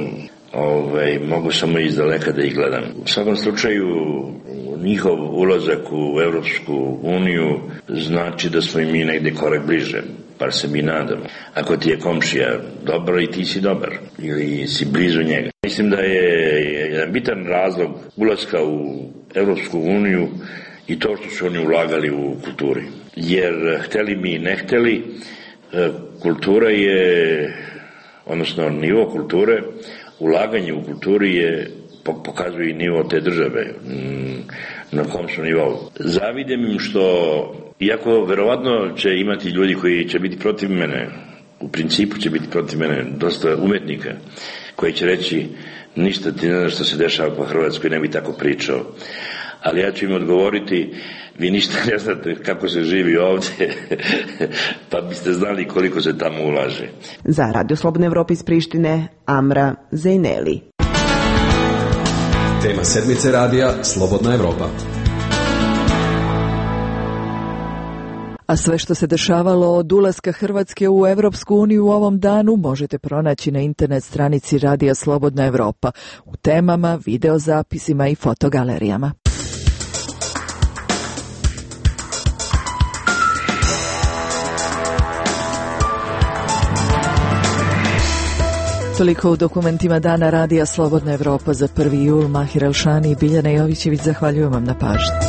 S7: mogu samo izdaleka da ih gledam. U svakom slučaju njihov ulazak u Evropsku uniju znači da smo i mi negdje korak bliže, bar se mi nadamo. Ako ti je komšija dobro i ti si dobar ili si blizu njega. Mislim da je jedan bitan razlog ulaska u Evropsku uniju i to što su oni ulagali u kulturi. Jer hteli mi ne hteli, kultura je, odnosno nivo kulture, ulaganje u kulturi je pokazuje i nivo te države na kom su nivou. Zavidim im što, iako verovatno će imati ljudi koji će biti protiv mene, u principu će biti protiv mene dosta umetnika koji će reći ništa ti ne znaš što se dešava po Hrvatskoj, ne bi tako pričao. Ali ja ću im odgovoriti, vi ništa ne znate kako se živi ovdje, pa biste znali koliko se tamo ulaže.
S9: Za Radio Slobodne Evrope iz Prištine, Amra Zejneli.
S13: Tema sedmice radija Slobodna Evropa.
S4: A sve što se dešavalo od ulaska Hrvatske u Evropsku uniju u ovom danu možete pronaći na internet stranici Radija Slobodna Evropa u temama, videozapisima i fotogalerijama. Toliko u dokumentima dana Radija Slobodna Evropa za 1. jul. Mahir Elšani i Biljana Jovićević, zahvaljujem vam na pažnji.